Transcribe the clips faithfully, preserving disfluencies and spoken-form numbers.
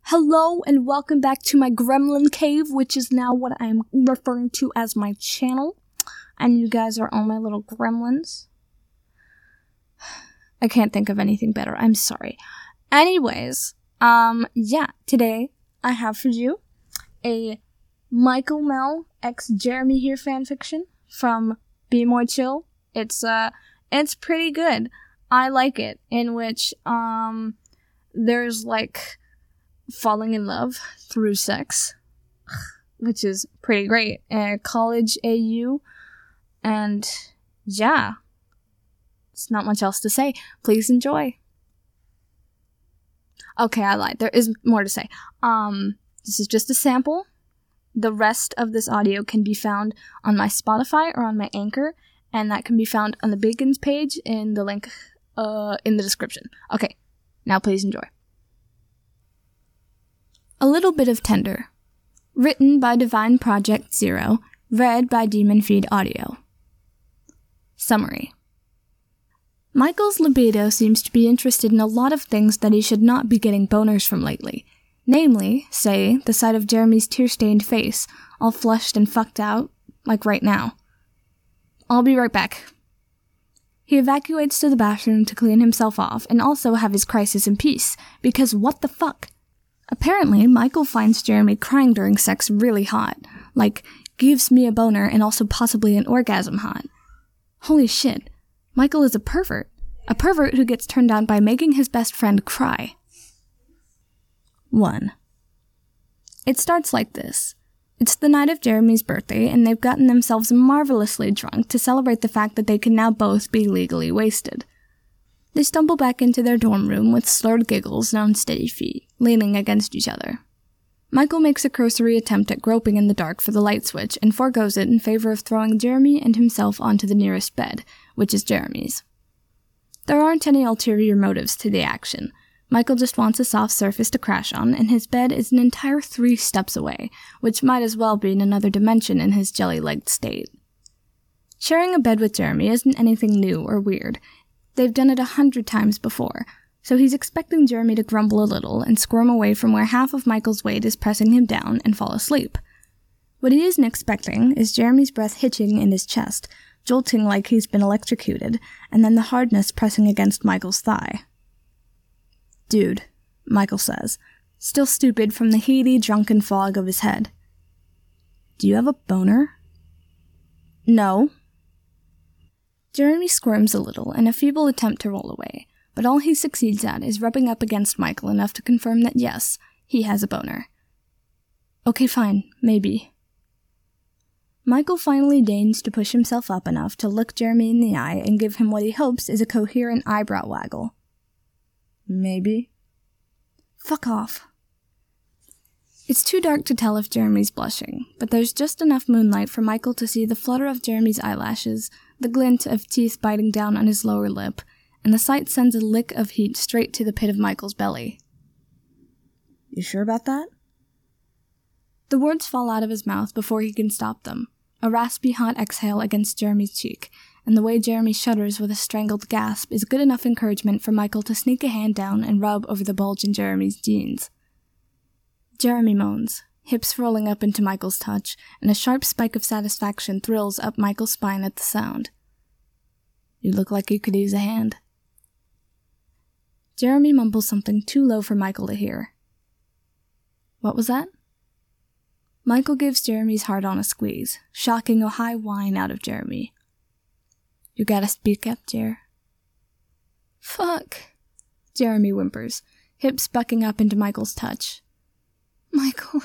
Hello and welcome back to my Gremlin Cave, which is now what I am referring to as my channel. And you guys are all my little gremlins. I can't think of anything better. I'm sorry. Anyways, um, yeah, today I have for you a Michael Mel x Jeremy Here fanfiction from Be More Chill. It's, uh, it's pretty good. I like it, in which, um, there's, like, falling in love through sex, which is pretty great. Uh, college A U, and yeah, it's not much else to say. Please enjoy. Okay, I lied. There is more to say. Um, this is just a sample. The rest of this audio can be found on my Spotify or on my Anchor, and that can be found on the Bacons page in the link uh, in the description. Okay, now please enjoy. A Little Bit of Tender. Written by Divine Project Zero. Read by Demon Feed Audio. Summary. Michael's libido seems to be interested in a lot of things that he should not be getting boners from lately. Namely, say, the sight of Jeremy's tear-stained face, all flushed and fucked out, like right now. I'll be right back. He evacuates to the bathroom to clean himself off and also have his crisis in peace, because what the fuck? Apparently, Michael finds Jeremy crying during sex really hot. Like, gives me a boner and also possibly an orgasm hot. Holy shit. Michael is a pervert. A pervert who gets turned on by making his best friend cry. one. It starts like this. It's the night of Jeremy's birthday, and they've gotten themselves marvelously drunk to celebrate the fact that they can now both be legally wasted. They stumble back into their dorm room with slurred giggles and unsteady feet, leaning against each other. Michael makes a cursory attempt at groping in the dark for the light switch and forgoes it in favor of throwing Jeremy and himself onto the nearest bed, which is Jeremy's. There aren't any ulterior motives to the action. Michael just wants a soft surface to crash on, and his bed is an entire three steps away, which might as well be in another dimension in his jelly-legged state. Sharing a bed with Jeremy isn't anything new or weird. They've done it a hundred times before, so he's expecting Jeremy to grumble a little and squirm away from where half of Michael's weight is pressing him down and fall asleep. What he isn't expecting is Jeremy's breath hitching in his chest, jolting like he's been electrocuted, and then the hardness pressing against Michael's thigh. "Dude," Michael says, still stupid from the heady, drunken fog of his head. "Do you have a boner?" "No." Jeremy squirms a little in a feeble attempt to roll away, but all he succeeds at is rubbing up against Michael enough to confirm that yes, he has a boner. "Okay, fine, maybe." Michael finally deigns to push himself up enough to look Jeremy in the eye and give him what he hopes is a coherent eyebrow waggle. "Maybe?" "Fuck off." It's too dark to tell if Jeremy's blushing, but there's just enough moonlight for Michael to see the flutter of Jeremy's eyelashes, the glint of teeth biting down on his lower lip, and the sight sends a lick of heat straight to the pit of Michael's belly. "You sure about that?" The words fall out of his mouth before he can stop them, a raspy hot exhale against Jeremy's cheek, and the way Jeremy shudders with a strangled gasp is good enough encouragement for Michael to sneak a hand down and rub over the bulge in Jeremy's jeans. Jeremy moans, hips rolling up into Michael's touch, and a sharp spike of satisfaction thrills up Michael's spine at the sound. "You look like you could use a hand." Jeremy mumbles something too low for Michael to hear. "What was that?" Michael gives Jeremy's heart on a squeeze, shocking a high whine out of Jeremy. "You gotta speak up, Jer." "Fuck," Jeremy whimpers, hips bucking up into Michael's touch. "Michael."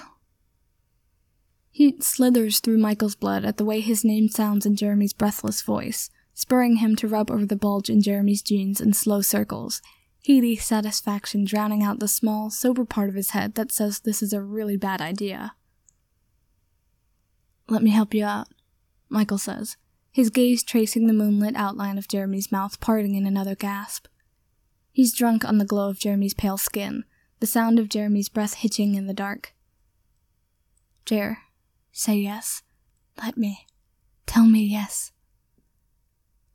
Heat slithers through Michael's blood at the way his name sounds in Jeremy's breathless voice, spurring him to rub over the bulge in Jeremy's jeans in slow circles, heady satisfaction drowning out the small, sober part of his head that says this is a really bad idea. "Let me help you out," Michael says, his gaze tracing the moonlit outline of Jeremy's mouth parting in another gasp. He's drunk on the glow of Jeremy's pale skin, the sound of Jeremy's breath hitching in the dark. "Jer, say yes. Let me. Tell me yes."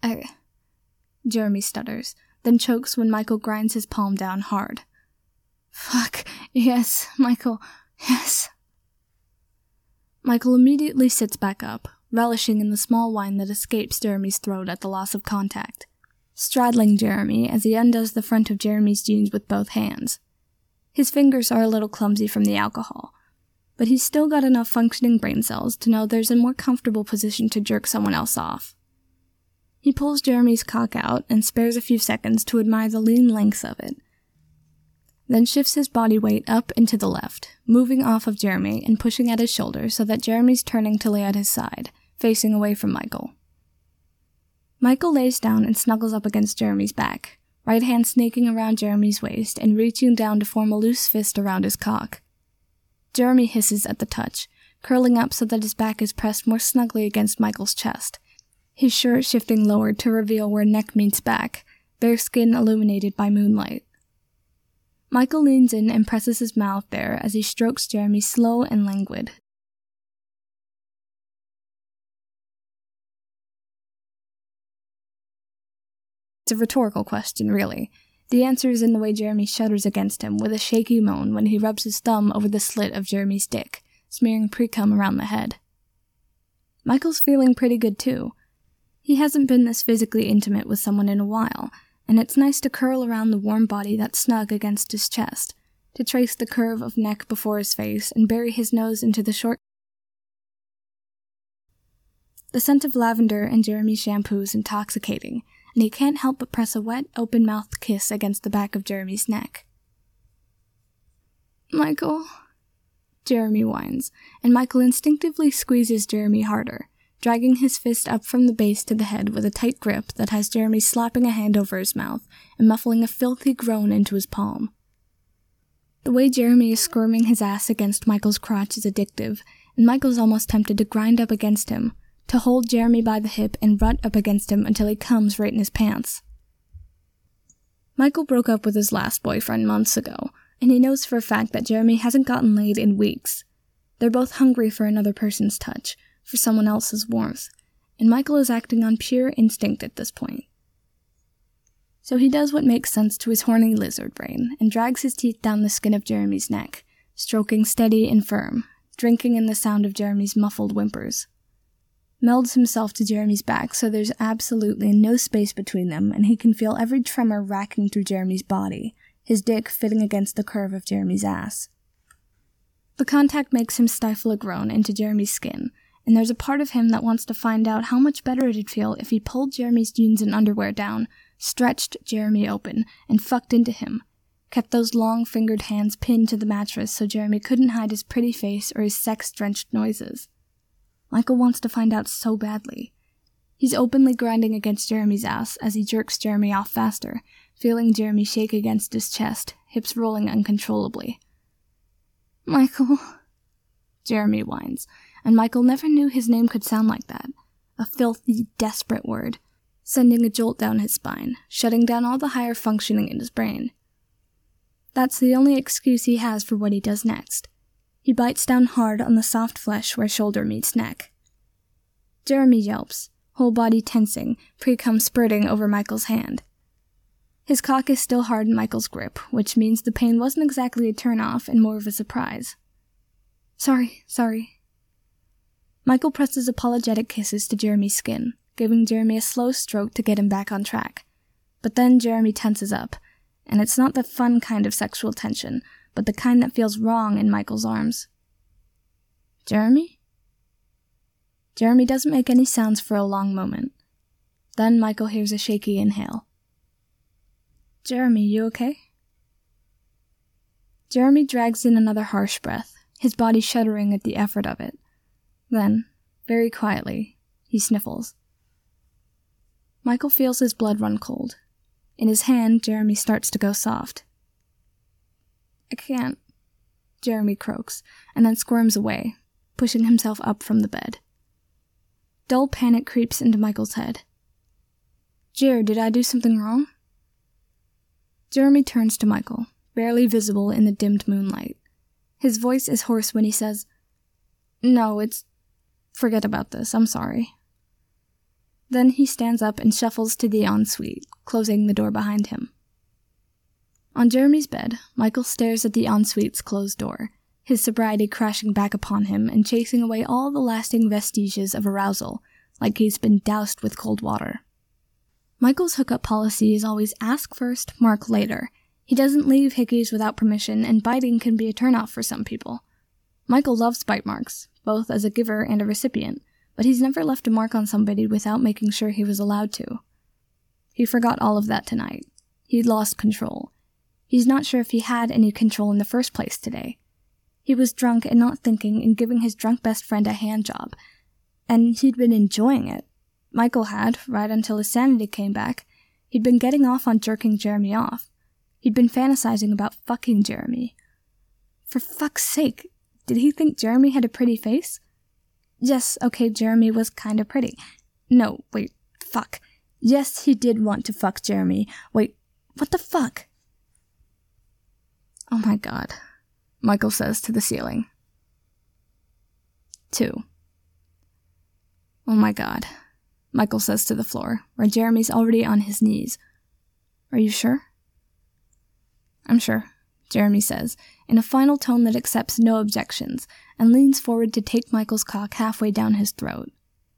I... Jeremy stutters, then chokes when Michael grinds his palm down hard. Fuck, yes, Michael, yes. Michael immediately sits back up, relishing in the small whine that escapes Jeremy's throat at the loss of contact, straddling Jeremy as he undoes the front of Jeremy's jeans with both hands. His fingers are a little clumsy from the alcohol, but he's still got enough functioning brain cells to know there's a more comfortable position to jerk someone else off. He pulls Jeremy's cock out and spares a few seconds to admire the lean length of it, then shifts his body weight up and to the left, moving off of Jeremy and pushing at his shoulder so that Jeremy's turning to lay at his side, facing away from Michael. Michael lays down and snuggles up against Jeremy's back, right hand snaking around Jeremy's waist and reaching down to form a loose fist around his cock. Jeremy hisses at the touch, curling up so that his back is pressed more snugly against Michael's chest, his shirt shifting lower to reveal where neck meets back, bare skin illuminated by moonlight. Michael leans in and presses his mouth there as he strokes Jeremy slow and languid. It's a rhetorical question, really. The answer is in the way Jeremy shudders against him with a shaky moan when he rubs his thumb over the slit of Jeremy's dick, smearing pre-cum around the head. Michael's feeling pretty good too. He hasn't been this physically intimate with someone in a while, and it's nice to curl around the warm body that's snug against his chest, to trace the curve of neck before his face and bury his nose into the short. The scent of lavender and Jeremy's shampoo is intoxicating, and he can't help but press a wet, open-mouthed kiss against the back of Jeremy's neck. Michael, Jeremy whines, and Michael instinctively squeezes Jeremy harder, dragging his fist up from the base to the head with a tight grip that has Jeremy slapping a hand over his mouth and muffling a filthy groan into his palm. The way Jeremy is squirming his ass against Michael's crotch is addictive, and Michael's almost tempted to grind up against him, to hold Jeremy by the hip and rut up against him until he comes right in his pants. Michael broke up with his last boyfriend months ago, and he knows for a fact that Jeremy hasn't gotten laid in weeks. They're both hungry for another person's touch, for someone else's warmth, and Michael is acting on pure instinct at this point. So he does what makes sense to his horny lizard brain, and drags his teeth down the skin of Jeremy's neck, stroking steady and firm, drinking in the sound of Jeremy's muffled whimpers. Melds himself to Jeremy's back so there's absolutely no space between them, and he can feel every tremor racking through Jeremy's body, his dick fitting against the curve of Jeremy's ass. The contact makes him stifle a groan into Jeremy's skin, and there's a part of him that wants to find out how much better it'd feel if he pulled Jeremy's jeans and underwear down, stretched Jeremy open, and fucked into him, kept those long-fingered hands pinned to the mattress so Jeremy couldn't hide his pretty face or his sex-drenched noises. Michael wants to find out so badly. He's openly grinding against Jeremy's ass as he jerks Jeremy off faster, feeling Jeremy shake against his chest, hips rolling uncontrollably. Michael, Jeremy whines, and Michael never knew his name could sound like that. A filthy, desperate word, sending a jolt down his spine, shutting down all the higher functioning in his brain. That's the only excuse he has for what he does next. He bites down hard on the soft flesh where shoulder meets neck. Jeremy yelps, whole body tensing, pre-cum spurting over Michael's hand. His cock is still hard in Michael's grip, which means the pain wasn't exactly a turn-off and more of a surprise. Sorry, sorry. Michael presses apologetic kisses to Jeremy's skin, giving Jeremy a slow stroke to get him back on track. But then Jeremy tenses up, and it's not the fun kind of sexual tension, but the kind that feels wrong in Michael's arms. Jeremy? Jeremy doesn't make any sounds for a long moment. Then Michael hears a shaky inhale. Jeremy, you okay? Jeremy drags in another harsh breath, his body shuddering at the effort of it. Then, very quietly, he sniffles. Michael feels his blood run cold. In his hand, Jeremy starts to go soft. I can't, Jeremy croaks, and then squirms away, pushing himself up from the bed. Dull panic creeps into Michael's head. Jer, did I do something wrong? Jeremy turns to Michael, barely visible in the dimmed moonlight. His voice is hoarse when he says, No, it's... Forget about this, I'm sorry. Then he stands up and shuffles to the ensuite, closing the door behind him. On Jeremy's bed, Michael stares at the ensuite's closed door, his sobriety crashing back upon him and chasing away all the lasting vestiges of arousal, like he's been doused with cold water. Michael's hookup policy is always ask first, mark later. He doesn't leave hickeys without permission, and biting can be a turnoff for some people. Michael loves bite marks, both as a giver and a recipient, but he's never left a mark on somebody without making sure he was allowed to. He forgot all of that tonight. He'd lost control. He's not sure if he had any control in the first place today. He was drunk and not thinking and giving his drunk best friend a handjob, and he'd been enjoying it. Michael had, right until his sanity came back. He'd been getting off on jerking Jeremy off. He'd been fantasizing about fucking Jeremy. For fuck's sake, did he think Jeremy had a pretty face? Yes, okay, Jeremy was kinda pretty. No, wait, fuck. Yes, he did want to fuck Jeremy. Wait, what the fuck? Oh my god, Michael says to the ceiling. Two. Oh my god, Michael says to the floor, where Jeremy's already on his knees. Are you sure? I'm sure, Jeremy says, in a final tone that accepts no objections, and leans forward to take Michael's cock halfway down his throat.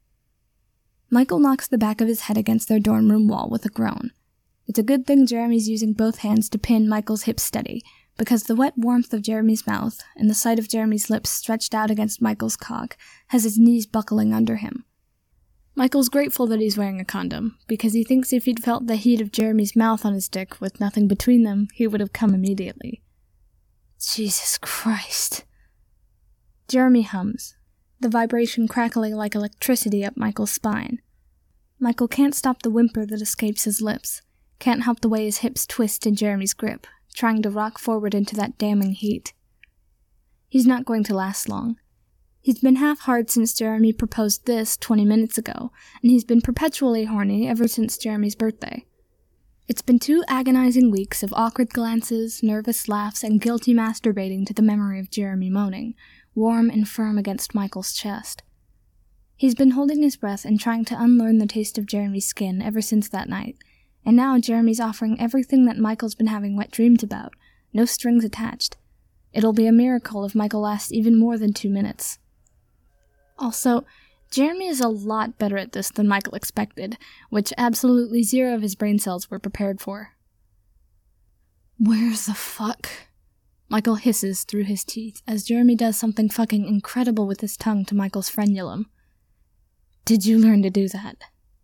Michael knocks the back of his head against their dorm room wall with a groan. It's a good thing Jeremy's using both hands to pin Michael's hips steady, because the wet warmth of Jeremy's mouth, and the sight of Jeremy's lips stretched out against Michael's cock, has his knees buckling under him. Michael's grateful that he's wearing a condom, because he thinks if he'd felt the heat of Jeremy's mouth on his dick with nothing between them, he would have come immediately. Jesus Christ. Jeremy hums, the vibration crackling like electricity up Michael's spine. Michael can't stop the whimper that escapes his lips, can't help the way his hips twist in Jeremy's grip, trying to rock forward into that damning heat. He's not going to last long. He's been half hard since Jeremy proposed this twenty minutes ago, and he's been perpetually horny ever since Jeremy's birthday. It's been two agonizing weeks of awkward glances, nervous laughs, and guilty masturbating to the memory of Jeremy moaning, warm and firm against Michael's chest. He's been holding his breath and trying to unlearn the taste of Jeremy's skin ever since that night, and now Jeremy's offering everything that Michael's been having wet dreams about, no strings attached. It'll be a miracle if Michael lasts even more than two minutes. Also, Jeremy is a lot better at this than Michael expected, which absolutely zero of his brain cells were prepared for. Where the fuck? Michael hisses through his teeth as Jeremy does something fucking incredible with his tongue to Michael's frenulum. Did you learn to do that?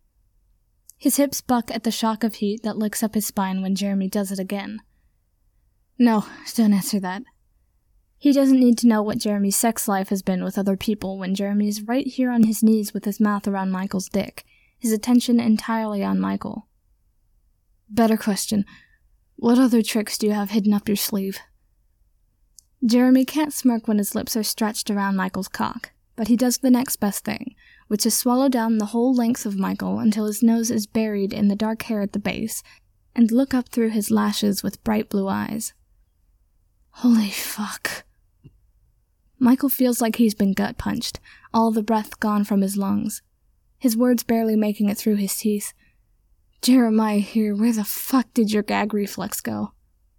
His hips buck at the shock of heat that licks up his spine when Jeremy does it again. No, don't answer that. He doesn't need to know what Jeremy's sex life has been with other people when Jeremy is right here on his knees with his mouth around Michael's dick, his attention entirely on Michael. Better question. What other tricks do you have hidden up your sleeve? Jeremy can't smirk when his lips are stretched around Michael's cock, but he does the next best thing, which is swallow down the whole length of Michael until his nose is buried in the dark hair at the base, and look up through his lashes with bright blue eyes. Holy fuck. Michael feels like he's been gut-punched, all the breath gone from his lungs, his words barely making it through his teeth. Jeremiah here, where the fuck did your gag reflex go?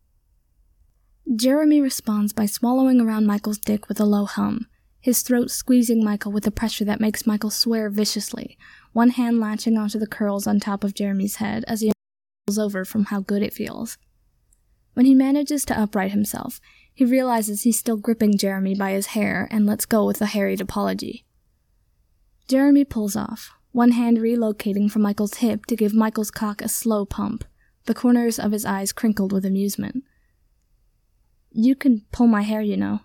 Jeremy responds by swallowing around Michael's dick with a low hum, his throat squeezing Michael with a pressure that makes Michael swear viciously, one hand latching onto the curls on top of Jeremy's head as he rolls over from how good it feels. When he manages to upright himself, he realizes he's still gripping Jeremy by his hair and lets go with a harried apology. Jeremy pulls off, one hand relocating from Michael's hip to give Michael's cock a slow pump, the corners of his eyes crinkled with amusement. You can pull my hair, you know.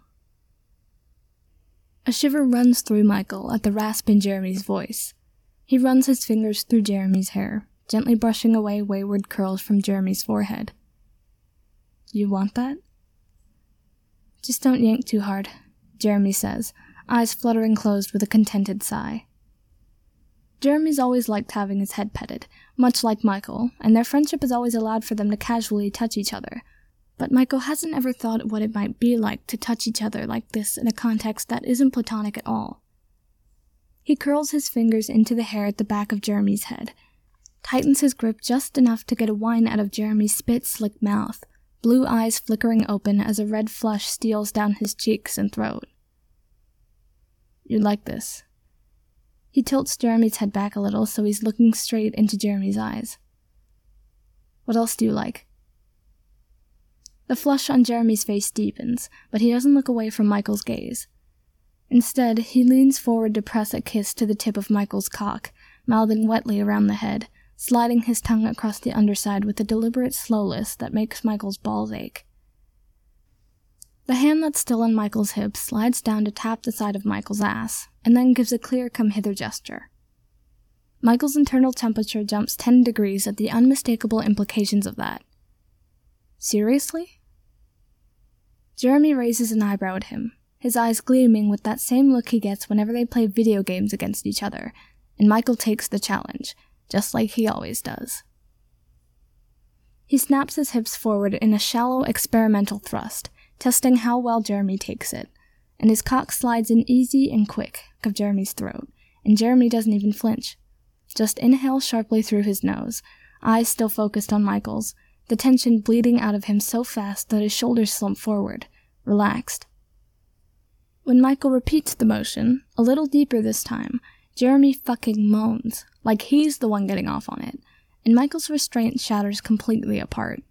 A shiver runs through Michael at the rasp in Jeremy's voice. He runs his fingers through Jeremy's hair, gently brushing away wayward curls from Jeremy's forehead. You want that? Just don't yank too hard, Jeremy says, eyes fluttering closed with a contented sigh. Jeremy's always liked having his head petted, much like Michael, and their friendship has always allowed for them to casually touch each other. But Michael hasn't ever thought what it might be like to touch each other like this in a context that isn't platonic at all. He curls his fingers into the hair at the back of Jeremy's head, tightens his grip just enough to get a whine out of Jeremy's spit-slick mouth, blue eyes flickering open as a red flush steals down his cheeks and throat. "You'd like this." He tilts Jeremy's head back a little so he's looking straight into Jeremy's eyes. "What else do you like?" The flush on Jeremy's face deepens, but he doesn't look away from Michael's gaze. Instead, he leans forward to press a kiss to the tip of Michael's cock, mouthing wetly around the head, sliding his tongue across the underside with a deliberate slowness that makes Michael's balls ache. The hand that's still on Michael's hip slides down to tap the side of Michael's ass, and then gives a clear come-hither gesture. Michael's internal temperature jumps ten degrees at the unmistakable implications of that. Seriously? Jeremy raises an eyebrow at him, his eyes gleaming with that same look he gets whenever they play video games against each other, and Michael takes the challenge, just like he always does. He snaps his hips forward in a shallow experimental thrust, testing how well Jeremy takes it, and his cock slides in easy and quick of Jeremy's throat, and Jeremy doesn't even flinch. Just inhale sharply through his nose, eyes still focused on Michael's, the tension bleeding out of him so fast that his shoulders slump forward, relaxed. When Michael repeats the motion, a little deeper this time, Jeremy fucking moans, like he's the one getting off on it, and Michael's restraint shatters completely apart.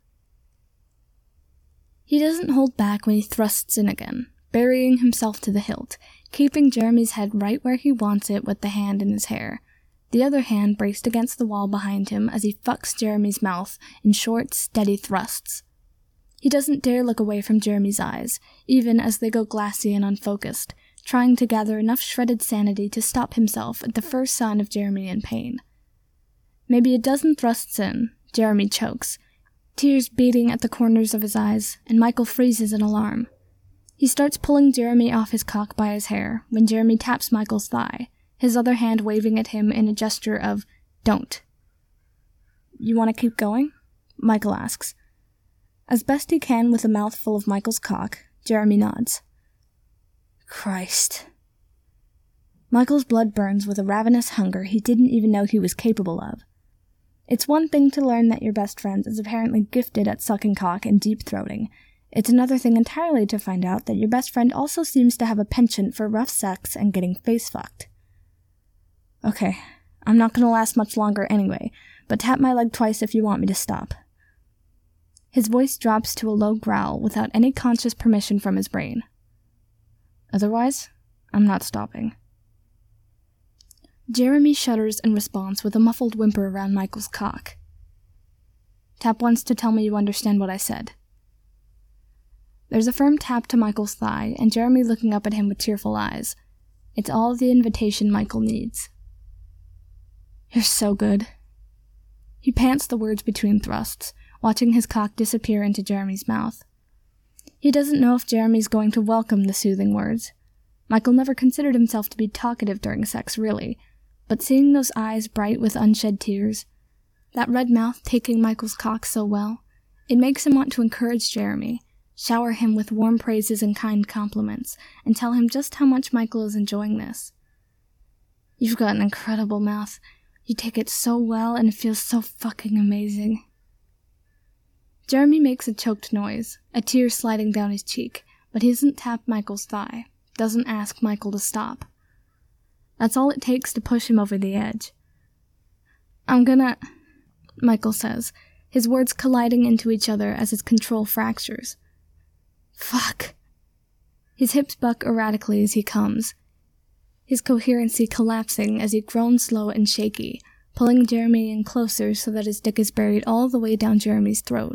He doesn't hold back when he thrusts in again, burying himself to the hilt, keeping Jeremy's head right where he wants it with the hand in his hair, the other hand braced against the wall behind him as he fucks Jeremy's mouth in short, steady thrusts. He doesn't dare look away from Jeremy's eyes, even as they go glassy and unfocused, trying to gather enough shredded sanity to stop himself at the first sign of Jeremy in pain. Maybe a dozen thrusts in, Jeremy chokes, tears beating at the corners of his eyes, and Michael freezes in alarm. He starts pulling Jeremy off his cock by his hair when Jeremy taps Michael's thigh, his other hand waving at him in a gesture of, "Don't." "You want to keep going?" Michael asks. As best he can with a mouthful of Michael's cock, Jeremy nods. Christ. Michael's blood burns with a ravenous hunger he didn't even know he was capable of. It's one thing to learn that your best friend is apparently gifted at sucking cock and deep-throating. It's another thing entirely to find out that your best friend also seems to have a penchant for rough sex and getting face-fucked. Okay, I'm not gonna last much longer anyway, but tap my leg twice if you want me to stop. His voice drops to a low growl without any conscious permission from his brain. Otherwise, I'm not stopping. Jeremy shudders in response with a muffled whimper around Michael's cock. Tap once to tell me you understand what I said. There's a firm tap to Michael's thigh, and Jeremy looking up at him with tearful eyes. It's all the invitation Michael needs. You're so good. He pants the words between thrusts, watching his cock disappear into Jeremy's mouth. He doesn't know if Jeremy's going to welcome the soothing words. Michael never considered himself to be talkative during sex, really, but seeing those eyes bright with unshed tears, that red mouth taking Michael's cock so well, it makes him want to encourage Jeremy, shower him with warm praises and kind compliments, and tell him just how much Michael is enjoying this. You've got an incredible mouth. You take it so well, and it feels so fucking amazing. Jeremy makes a choked noise, a tear sliding down his cheek, but he doesn't tap Michael's thigh, doesn't ask Michael to stop. That's all it takes to push him over the edge. I'm gonna... Michael says, his words colliding into each other as his control fractures. Fuck. His hips buck erratically as he comes, his coherency collapsing as he groans slow and shaky, pulling Jeremy in closer so that his dick is buried all the way down Jeremy's throat.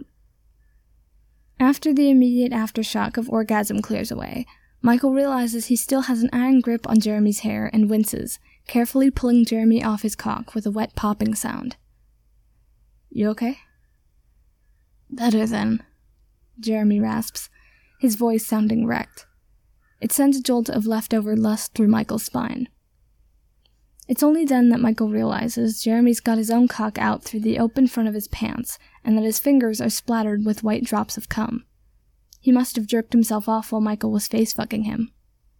After the immediate aftershock of orgasm clears away, Michael realizes he still has an iron grip on Jeremy's hair and winces, carefully pulling Jeremy off his cock with a wet popping sound. You okay? Better then, Jeremy rasps, his voice sounding wrecked. It sends a jolt of leftover lust through Michael's spine. It's only then that Michael realizes Jeremy's got his own cock out through the open front of his pants, and that his fingers are splattered with white drops of cum. He must have jerked himself off while Michael was face-fucking him.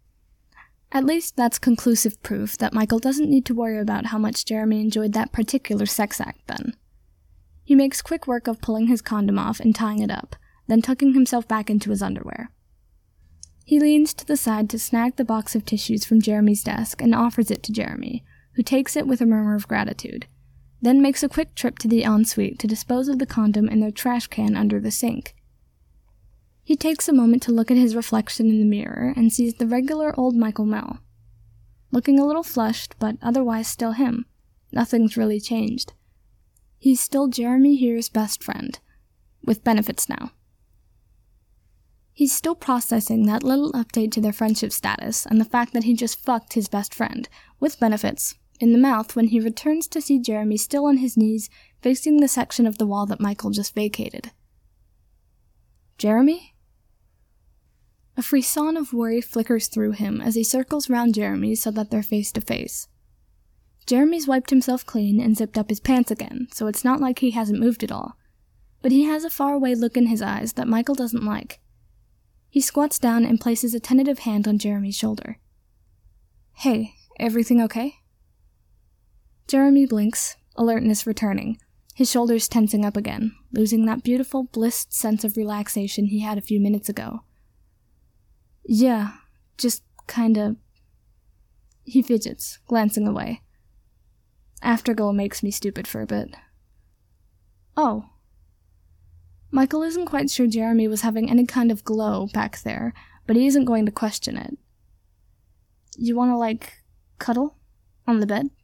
At least that's conclusive proof that Michael doesn't need to worry about how much Jeremy enjoyed that particular sex act then. He makes quick work of pulling his condom off and tying it up, then tucking himself back into his underwear. He leans to the side to snag the box of tissues from Jeremy's desk and offers it to Jeremy, who takes it with a murmur of gratitude, then makes a quick trip to the ensuite to dispose of the condom in their trash can under the sink. He takes a moment to look at his reflection in the mirror and sees the regular old Michael Mell. Looking a little flushed, but otherwise still him. Nothing's really changed. He's still Jeremy Here's best friend, with benefits now. He's still processing that little update to their friendship status and the fact that he just fucked his best friend, with benefits, in the mouth when he returns to see Jeremy still on his knees, facing the section of the wall that Michael just vacated. Jeremy? A frisson of worry flickers through him as he circles round Jeremy so that they're face to face. Jeremy's wiped himself clean and zipped up his pants again, so it's not like he hasn't moved at all. But he has a faraway look in his eyes that Michael doesn't like. He squats down and places a tentative hand on Jeremy's shoulder. Hey, everything okay? Jeremy blinks, alertness returning, his shoulders tensing up again, losing that beautiful, blissed sense of relaxation he had a few minutes ago. Yeah, just kinda... He fidgets, glancing away. Afterglow makes me stupid for a bit. Oh. Michael isn't quite sure Jeremy was having any kind of glow back there, but he isn't going to question it. You wanna, like, cuddle? On the bed?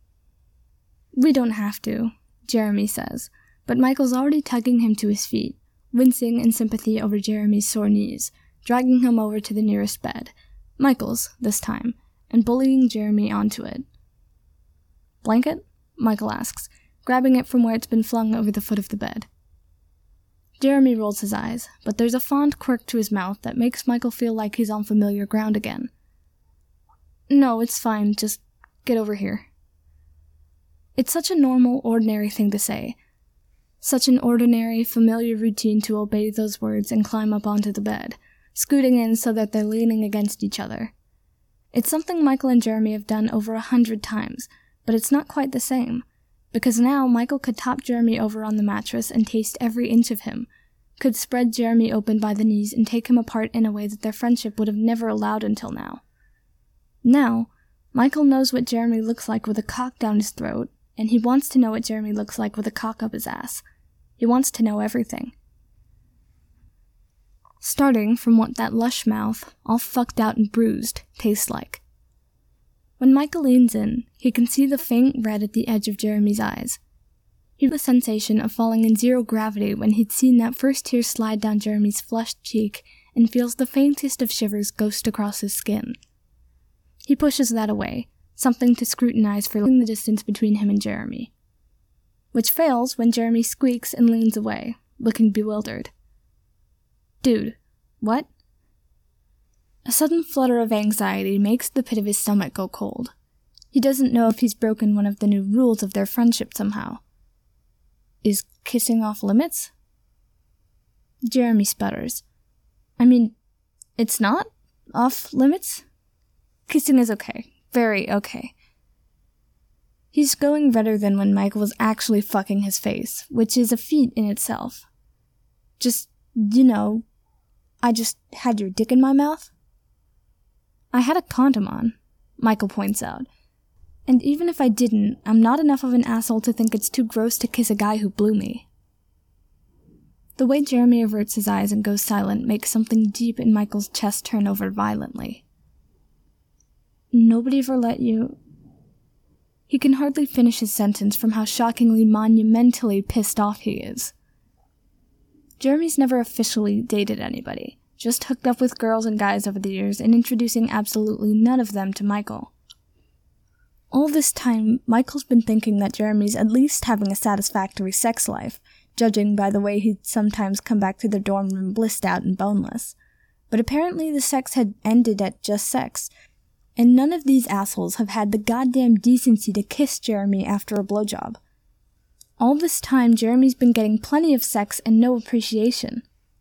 We don't have to, Jeremy says, but Michael's already tugging him to his feet, wincing in sympathy over Jeremy's sore knees, dragging him over to the nearest bed, Michael's, this time, and bullying Jeremy onto it. Blanket? Michael asks, grabbing it from where it's been flung over the foot of the bed. Jeremy rolls his eyes, but there's a fond quirk to his mouth that makes Michael feel like he's on familiar ground again. No, it's fine, just get over here. It's such a normal, ordinary thing to say. Such an ordinary, familiar routine to obey those words and climb up onto the bed, scooting in so that they're leaning against each other. It's something Michael and Jeremy have done over a hundred times, but it's not quite the same, because now Michael could top Jeremy over on the mattress and taste every inch of him, could spread Jeremy open by the knees and take him apart in a way that their friendship would have never allowed until now. Now, Michael knows what Jeremy looks like with a cock down his throat, and he wants to know what Jeremy looks like with a cock up his ass. He wants to know everything. Starting from what that lush mouth, all fucked out and bruised, tastes like. When Michael leans in, he can see the faint red at the edge of Jeremy's eyes. He had the sensation of falling in zero gravity when he'd seen that first tear slide down Jeremy's flushed cheek and feels the faintest of shivers ghost across his skin. He pushes that away, something to scrutinize for the distance between him and Jeremy. Which fails when Jeremy squeaks and leans away, looking bewildered. Dude, what? A sudden flutter of anxiety makes the pit of his stomach go cold. He doesn't know if he's broken one of the new rules of their friendship somehow. Is kissing off limits? Jeremy sputters. I mean, it's not off limits? Kissing is okay. Very okay. He's going redder than when Michael was actually fucking his face, which is a feat in itself. Just, you know, I just had your dick in my mouth? I had a condom on, Michael points out. And even if I didn't, I'm not enough of an asshole to think it's too gross to kiss a guy who blew me. The way Jeremy averts his eyes and goes silent makes something deep in Michael's chest turn over violently. Nobody ever let you... He can hardly finish his sentence from how shockingly, monumentally pissed off he is. Jeremy's never officially dated anybody, just hooked up with girls and guys over the years and introducing absolutely none of them to Michael. All this time, Michael's been thinking that Jeremy's at least having a satisfactory sex life, judging by the way he'd sometimes come back to their dorm room blissed out and boneless. But apparently the sex had ended at just sex, and none of these assholes have had the goddamn decency to kiss Jeremy after a blowjob. All this time, Jeremy's been getting plenty of sex and no appreciation.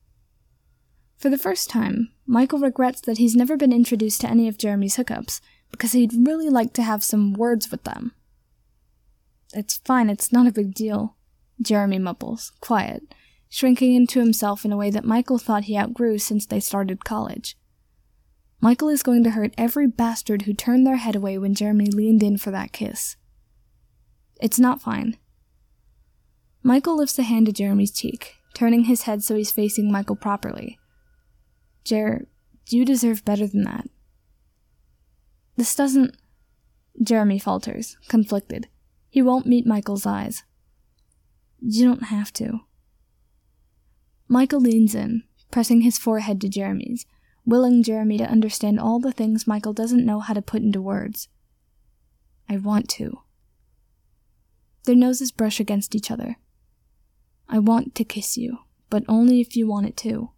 For the first time, Michael regrets that he's never been introduced to any of Jeremy's hookups, because he'd really like to have some words with them. It's fine, it's not a big deal, Jeremy mumbles, quiet, shrinking into himself in a way that Michael thought he outgrew since they started college. Michael is going to hurt every bastard who turned their head away when Jeremy leaned in for that kiss. It's not fine. Michael lifts a hand to Jeremy's cheek, turning his head so he's facing Michael properly. Jer, you deserve better than that. This doesn't... Jeremy falters, conflicted. He won't meet Michael's eyes. You don't have to. Michael leans in, pressing his forehead to Jeremy's, willing Jeremy to understand all the things Michael doesn't know how to put into words. I want to. Their noses brush against each other. I want to kiss you, but only if you want it to.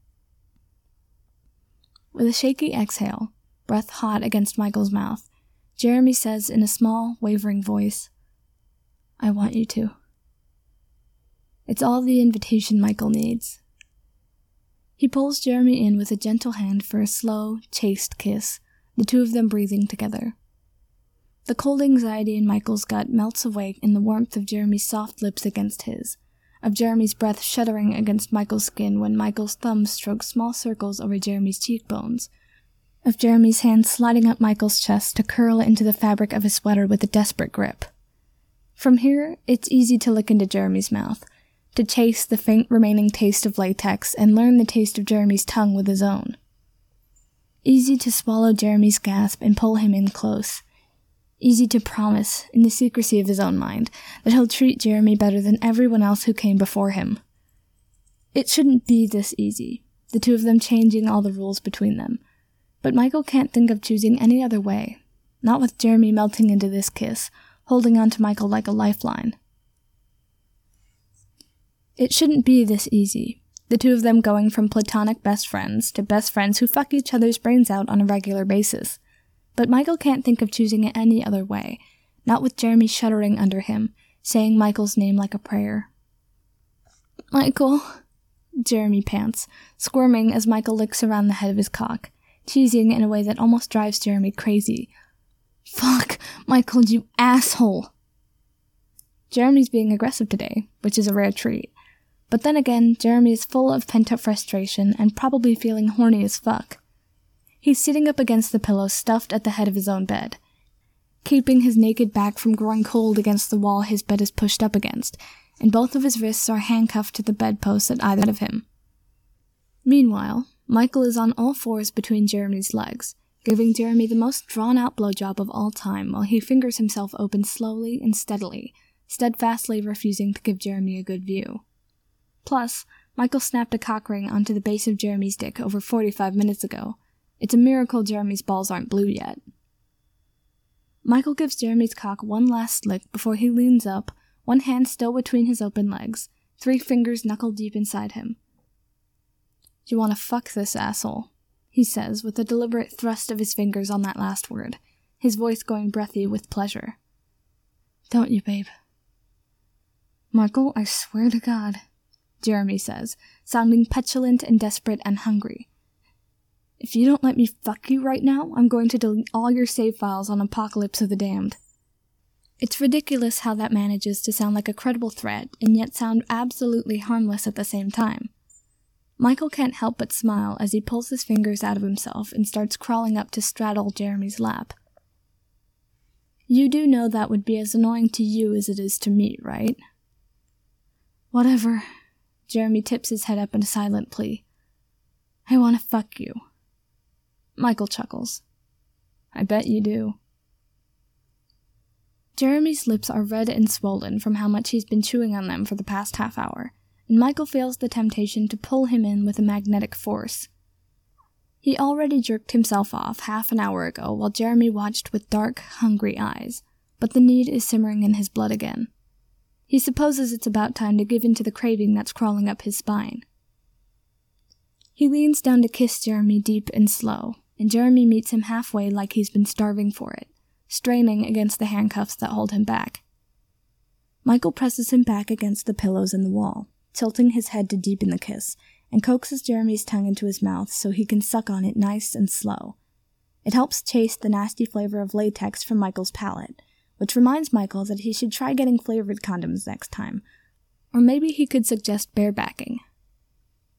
With a shaky exhale, breath hot against Michael's mouth, Jeremy says in a small, wavering voice, I want you to. It's all the invitation Michael needs. He pulls Jeremy in with a gentle hand for a slow, chaste kiss, the two of them breathing together. The cold anxiety in Michael's gut melts away in the warmth of Jeremy's soft lips against his, of Jeremy's breath shuddering against Michael's skin when Michael's thumbs stroke small circles over Jeremy's cheekbones, of Jeremy's hand sliding up Michael's chest to curl into the fabric of his sweater with a desperate grip. From here, it's easy to look into Jeremy's mouth, to chase the faint remaining taste of latex and learn the taste of Jeremy's tongue with his own. Easy to swallow Jeremy's gasp and pull him in close. Easy to promise, in the secrecy of his own mind, that he'll treat Jeremy better than everyone else who came before him. It shouldn't be this easy, the two of them changing all the rules between them. But Michael can't think of choosing any other way, not with Jeremy melting into this kiss, holding on to Michael like a lifeline. It shouldn't be this easy, the two of them going from platonic best friends to best friends who fuck each other's brains out on a regular basis. But Michael can't think of choosing it any other way, not with Jeremy shuddering under him, saying Michael's name like a prayer. Michael, Jeremy pants, squirming as Michael licks around the head of his cock, teasing in a way that almost drives Jeremy crazy. Fuck, Michael, you asshole! Jeremy's being aggressive today, which is a rare treat. But then again, Jeremy is full of pent-up frustration and probably feeling horny as fuck. He's sitting up against the pillow stuffed at the head of his own bed, keeping his naked back from growing cold against the wall his bed is pushed up against, and both of his wrists are handcuffed to the bedposts at either of him. Meanwhile, Michael is on all fours between Jeremy's legs, giving Jeremy the most drawn-out blowjob of all time while he fingers himself open slowly and steadily, steadfastly refusing to give Jeremy a good view. Plus, Michael snapped a cock ring onto the base of Jeremy's dick over forty-five minutes ago. It's a miracle Jeremy's balls aren't blue yet. Michael gives Jeremy's cock one last lick before he leans up, one hand still between his open legs, three fingers knuckle deep inside him. You wanna fuck this asshole, he says with a deliberate thrust of his fingers on that last word, his voice going breathy with pleasure. Don't you, babe? Michael, I swear to God, Jeremy says, sounding petulant and desperate and hungry. If you don't let me fuck you right now, I'm going to delete all your save files on Apocalypse of the Damned. It's ridiculous how that manages to sound like a credible threat, and yet sound absolutely harmless at the same time. Michael can't help but smile as he pulls his fingers out of himself and starts crawling up to straddle Jeremy's lap. You do know that would be as annoying to you as it is to me, right? Whatever. Jeremy tips his head up in a silent plea. I want to fuck you. Michael chuckles. I bet you do. Jeremy's lips are red and swollen from how much he's been chewing on them for the past half hour, and Michael feels the temptation to pull him in with a magnetic force. He already jerked himself off half an hour ago while Jeremy watched with dark, hungry eyes, but the need is simmering in his blood again. He supposes it's about time to give in to the craving that's crawling up his spine. He leans down to kiss Jeremy deep and slow, and Jeremy meets him halfway like he's been starving for it, straining against the handcuffs that hold him back. Michael presses him back against the pillows in the wall, tilting his head to deepen the kiss, and coaxes Jeremy's tongue into his mouth so he can suck on it nice and slow. It helps chase the nasty flavor of latex from Michael's palate, which reminds Michael that he should try getting flavored condoms next time, or maybe he could suggest barebacking,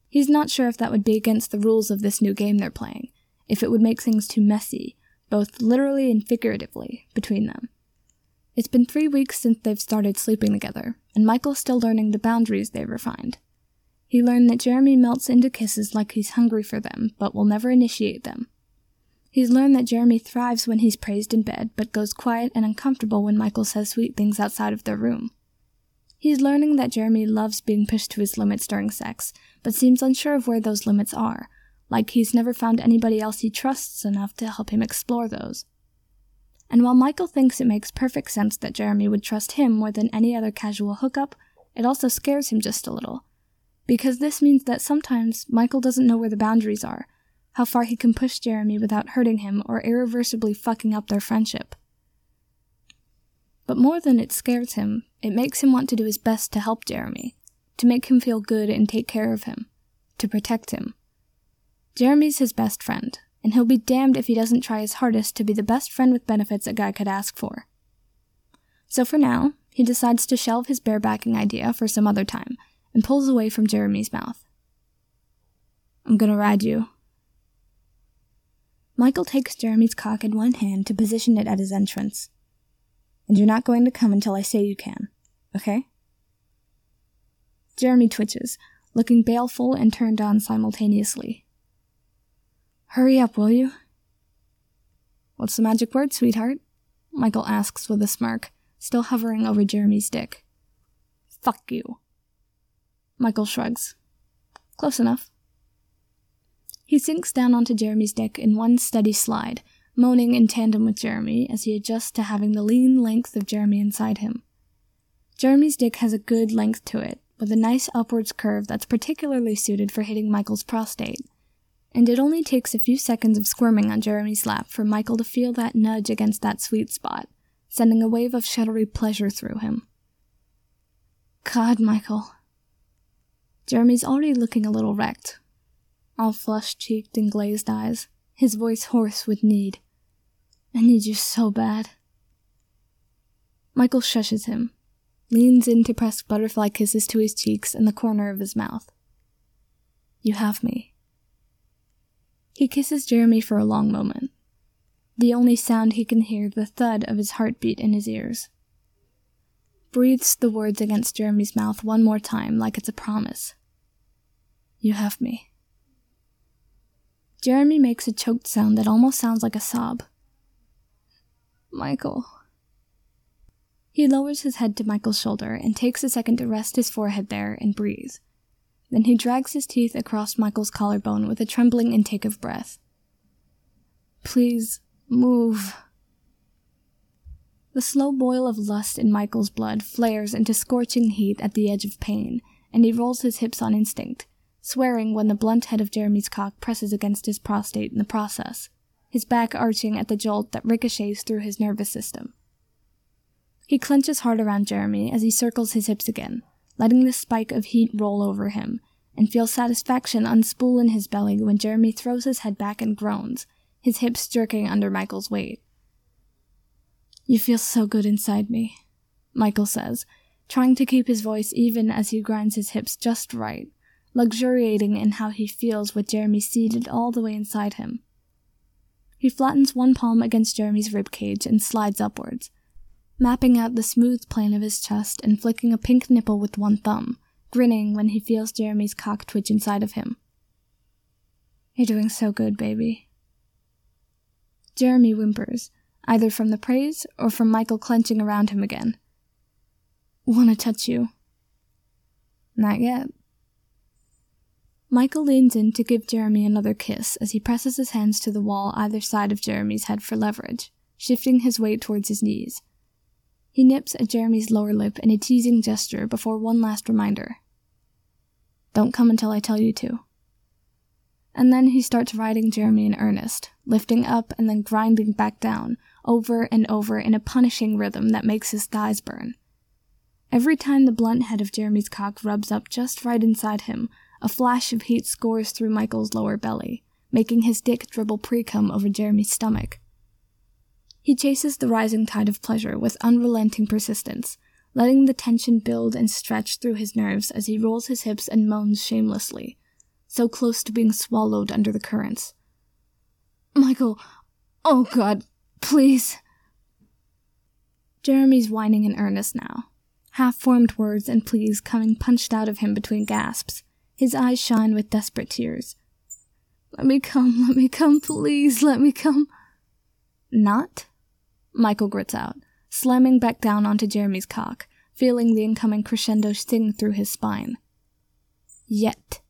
He's not sure if that would be against the rules of this new game they're playing, if it would make things too messy, both literally and figuratively, between them. It's been three weeks since they've started sleeping together, and Michael's still learning the boundaries they've refined. He learned that Jeremy melts into kisses like he's hungry for them, but will never initiate them. He's learned that Jeremy thrives when he's praised in bed, but goes quiet and uncomfortable when Michael says sweet things outside of their room. He's learning that Jeremy loves being pushed to his limits during sex, but seems unsure of where those limits are, like he's never found anybody else he trusts enough to help him explore those. And while Michael thinks it makes perfect sense that Jeremy would trust him more than any other casual hookup, it also scares him just a little. Because this means that sometimes Michael doesn't know where the boundaries are, how far he can push Jeremy without hurting him or irreversibly fucking up their friendship. But more than it scares him, it makes him want to do his best to help Jeremy, to make him feel good and take care of him, to protect him. Jeremy's his best friend, and he'll be damned if he doesn't try his hardest to be the best friend with benefits a guy could ask for. So for now, he decides to shelve his barebacking idea for some other time, and pulls away from Jeremy's mouth. I'm gonna ride you. Michael takes Jeremy's cock in one hand to position it at his entrance. And you're not going to come until I say you can, okay? Jeremy twitches, looking baleful and turned on simultaneously. Hurry up, will you? What's the magic word, sweetheart? Michael asks with a smirk, still hovering over Jeremy's dick. Fuck you. Michael shrugs. Close enough. He sinks down onto Jeremy's dick in one steady slide, moaning in tandem with Jeremy as he adjusts to having the lean length of Jeremy inside him. Jeremy's dick has a good length to it, with a nice upwards curve that's particularly suited for hitting Michael's prostate, and it only takes a few seconds of squirming on Jeremy's lap for Michael to feel that nudge against that sweet spot, sending a wave of shuddery pleasure through him. God, Michael. Jeremy's already looking a little wrecked, all flush-cheeked and glazed eyes, his voice hoarse with need. I need you so bad. Michael shushes him, leans in to press butterfly kisses to his cheeks and the corner of his mouth. You have me. He kisses Jeremy for a long moment, the only sound he can hear the thud of his heartbeat in his ears. Breathes the words against Jeremy's mouth one more time like it's a promise. You have me. Jeremy makes a choked sound that almost sounds like a sob. Michael. He lowers his head to Michael's shoulder and takes a second to rest his forehead there and breathe. Then he drags his teeth across Michael's collarbone with a trembling intake of breath. Please, move. The slow boil of lust in Michael's blood flares into scorching heat at the edge of pain, and he rolls his hips on instinct, swearing when the blunt head of Jeremy's cock presses against his prostate in the process, his back arching at the jolt that ricochets through his nervous system. He clenches hard around Jeremy as he circles his hips again, letting the spike of heat roll over him, and feels satisfaction unspool in his belly when Jeremy throws his head back and groans, his hips jerking under Michael's weight. You feel so good inside me, Michael says, trying to keep his voice even as he grinds his hips just right, luxuriating in how he feels with Jeremy seated all the way inside him. He flattens one palm against Jeremy's ribcage and slides upwards, mapping out the smooth plane of his chest and flicking a pink nipple with one thumb, grinning when he feels Jeremy's cock twitch inside of him. You're doing so good, baby. Jeremy whimpers, either from the praise or from Michael clenching around him again. Wanna touch you? Not yet. Michael leans in to give Jeremy another kiss as he presses his hands to the wall either side of Jeremy's head for leverage, shifting his weight towards his knees. He nips at Jeremy's lower lip in a teasing gesture before one last reminder. Don't come until I tell you to. And then he starts riding Jeremy in earnest, lifting up and then grinding back down, over and over in a punishing rhythm that makes his thighs burn. Every time the blunt head of Jeremy's cock rubs up just right inside him, a flash of heat scores through Michael's lower belly, making his dick dribble pre-cum over Jeremy's stomach. He chases the rising tide of pleasure with unrelenting persistence, letting the tension build and stretch through his nerves as he rolls his hips and moans shamelessly, so close to being swallowed under the currents. Michael, oh God, please. Jeremy's whining in earnest now, half-formed words and pleas coming punched out of him between gasps. His eyes shine with desperate tears. Let me come, let me come, please, let me come. Not? Michael grits out, slamming back down onto Jeremy's cock, feeling the incoming crescendo sting through his spine. Yet.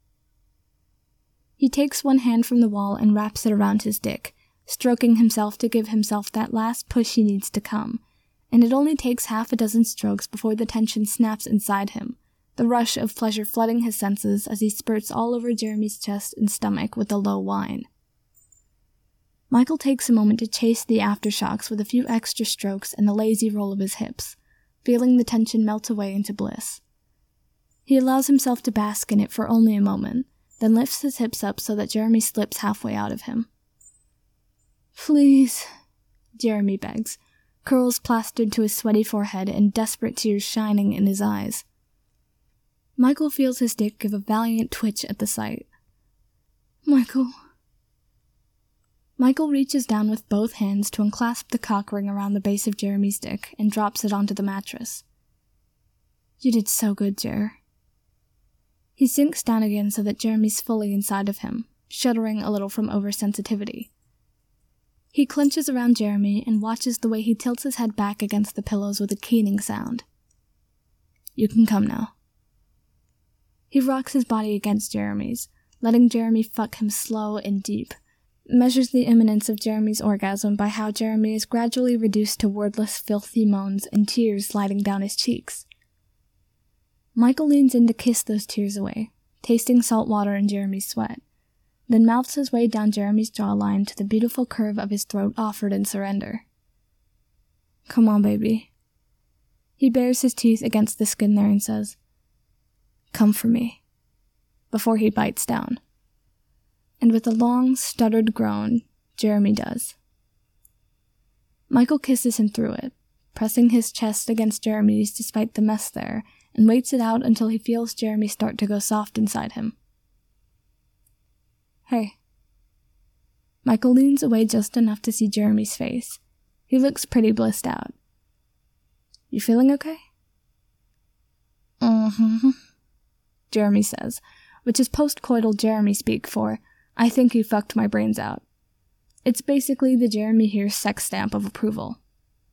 He takes one hand from the wall and wraps it around his dick, stroking himself to give himself that last push he needs to come, and it only takes half a dozen strokes before the tension snaps inside him, the rush of pleasure flooding his senses as he spurts all over Jeremy's chest and stomach with a low whine. Michael takes a moment to chase the aftershocks with a few extra strokes and a lazy roll of his hips, feeling the tension melt away into bliss. He allows himself to bask in it for only a moment, then lifts his hips up so that Jeremy slips halfway out of him. Please, Jeremy begs, curls plastered to his sweaty forehead and desperate tears shining in his eyes. Michael feels his dick give a valiant twitch at the sight. Michael... Michael reaches down with both hands to unclasp the cock ring around the base of Jeremy's dick and drops it onto the mattress. You did so good, Jer. He sinks down again so that Jeremy's fully inside of him, shuddering a little from oversensitivity. He clenches around Jeremy and watches the way he tilts his head back against the pillows with a keening sound. You can come now. He rocks his body against Jeremy's, letting Jeremy fuck him slow and deep, measures the imminence of Jeremy's orgasm by how Jeremy is gradually reduced to wordless, filthy moans and tears sliding down his cheeks. Michael leans in to kiss those tears away, tasting salt water in Jeremy's sweat, then mouths his way down Jeremy's jawline to the beautiful curve of his throat offered in surrender. Come on, baby. He bares his teeth against the skin there and says, Come for me, before he bites down. And with a long, stuttered groan, Jeremy does. Michael kisses him through it, pressing his chest against Jeremy's despite the mess there, and waits it out until he feels Jeremy start to go soft inside him. Hey. Michael leans away just enough to see Jeremy's face. He looks pretty blissed out. You feeling okay? Mm-hmm, Jeremy says, which is post-coital Jeremy speak for, I think you fucked my brains out. It's basically the Jeremy here sex stamp of approval.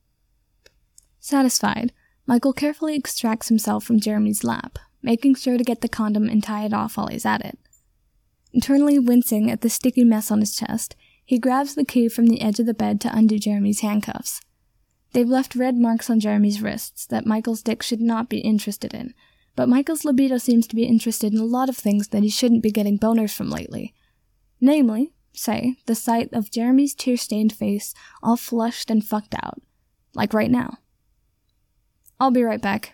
Satisfied, Michael carefully extracts himself from Jeremy's lap, making sure to get the condom and tie it off while he's at it. Internally wincing at the sticky mess on his chest, he grabs the key from the edge of the bed to undo Jeremy's handcuffs. They've left red marks on Jeremy's wrists that Michael's dick should not be interested in, but Michael's libido seems to be interested in a lot of things that he shouldn't be getting boners from lately. Namely, say, the sight of Jeremy's tear-stained face all flushed and fucked out. Like right now. I'll be right back.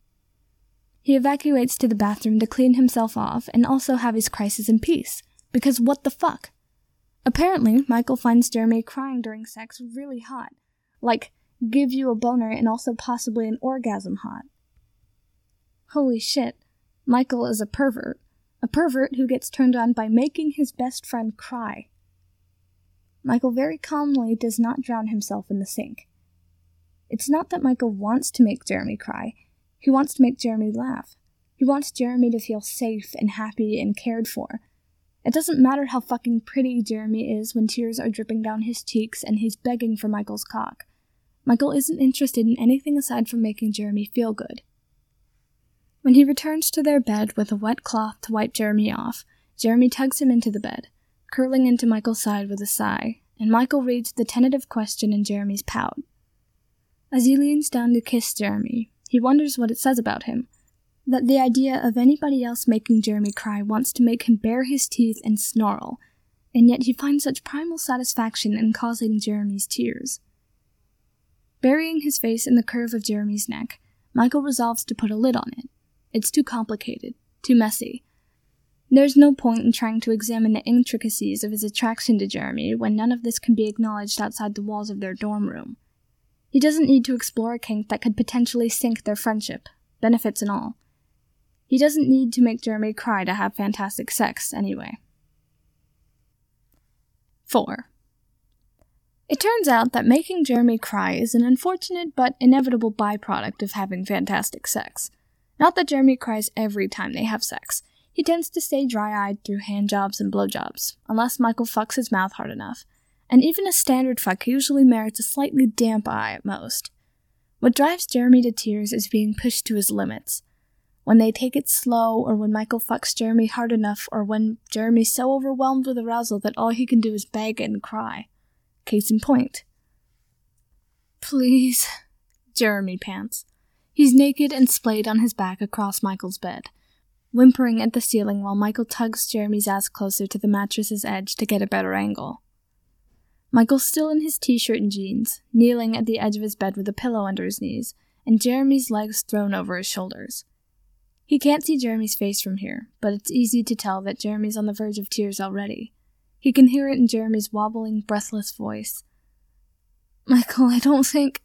He evacuates to the bathroom to clean himself off and also have his crisis in peace, because what the fuck? Apparently, Michael finds Jeremy crying during sex really hot. Like, give you a boner and also possibly an orgasm hot. Holy shit, Michael is a pervert. A pervert who gets turned on by making his best friend cry. Michael very calmly does not drown himself in the sink. It's not that Michael wants to make Jeremy cry. He wants to make Jeremy laugh. He wants Jeremy to feel safe and happy and cared for. It doesn't matter how fucking pretty Jeremy is when tears are dripping down his cheeks and he's begging for Michael's cock. Michael isn't interested in anything aside from making Jeremy feel good. When he returns to their bed with a wet cloth to wipe Jeremy off, Jeremy tugs him into the bed, curling into Michael's side with a sigh, and Michael reads the tentative question in Jeremy's pout. As he leans down to kiss Jeremy, he wonders what it says about him, that the idea of anybody else making Jeremy cry wants to make him bare his teeth and snarl, and yet he finds such primal satisfaction in causing Jeremy's tears. Burying his face in the curve of Jeremy's neck, Michael resolves to put a lid on it. It's too complicated, too messy. There's no point in trying to examine the intricacies of his attraction to Jeremy when none of this can be acknowledged outside the walls of their dorm room. He doesn't need to explore a kink that could potentially sink their friendship, benefits and all. He doesn't need to make Jeremy cry to have fantastic sex, anyway. four. It turns out that making Jeremy cry is an unfortunate but inevitable byproduct of having fantastic sex. Not that Jeremy cries every time they have sex. He tends to stay dry-eyed through handjobs and blowjobs, unless Michael fucks his mouth hard enough. And even a standard fuck usually merits a slightly damp eye at most. What drives Jeremy to tears is being pushed to his limits. When they take it slow, or when Michael fucks Jeremy hard enough, or when Jeremy's so overwhelmed with arousal that all he can do is beg and cry. Case in point. Please, Jeremy pants. He's naked and splayed on his back across Michael's bed, whimpering at the ceiling while Michael tugs Jeremy's ass closer to the mattress's edge to get a better angle. Michael's still in his t-shirt and jeans, kneeling at the edge of his bed with a pillow under his knees, and Jeremy's legs thrown over his shoulders. He can't see Jeremy's face from here, but it's easy to tell that Jeremy's on the verge of tears already. He can hear it in Jeremy's wobbling, breathless voice. Michael, I don't think...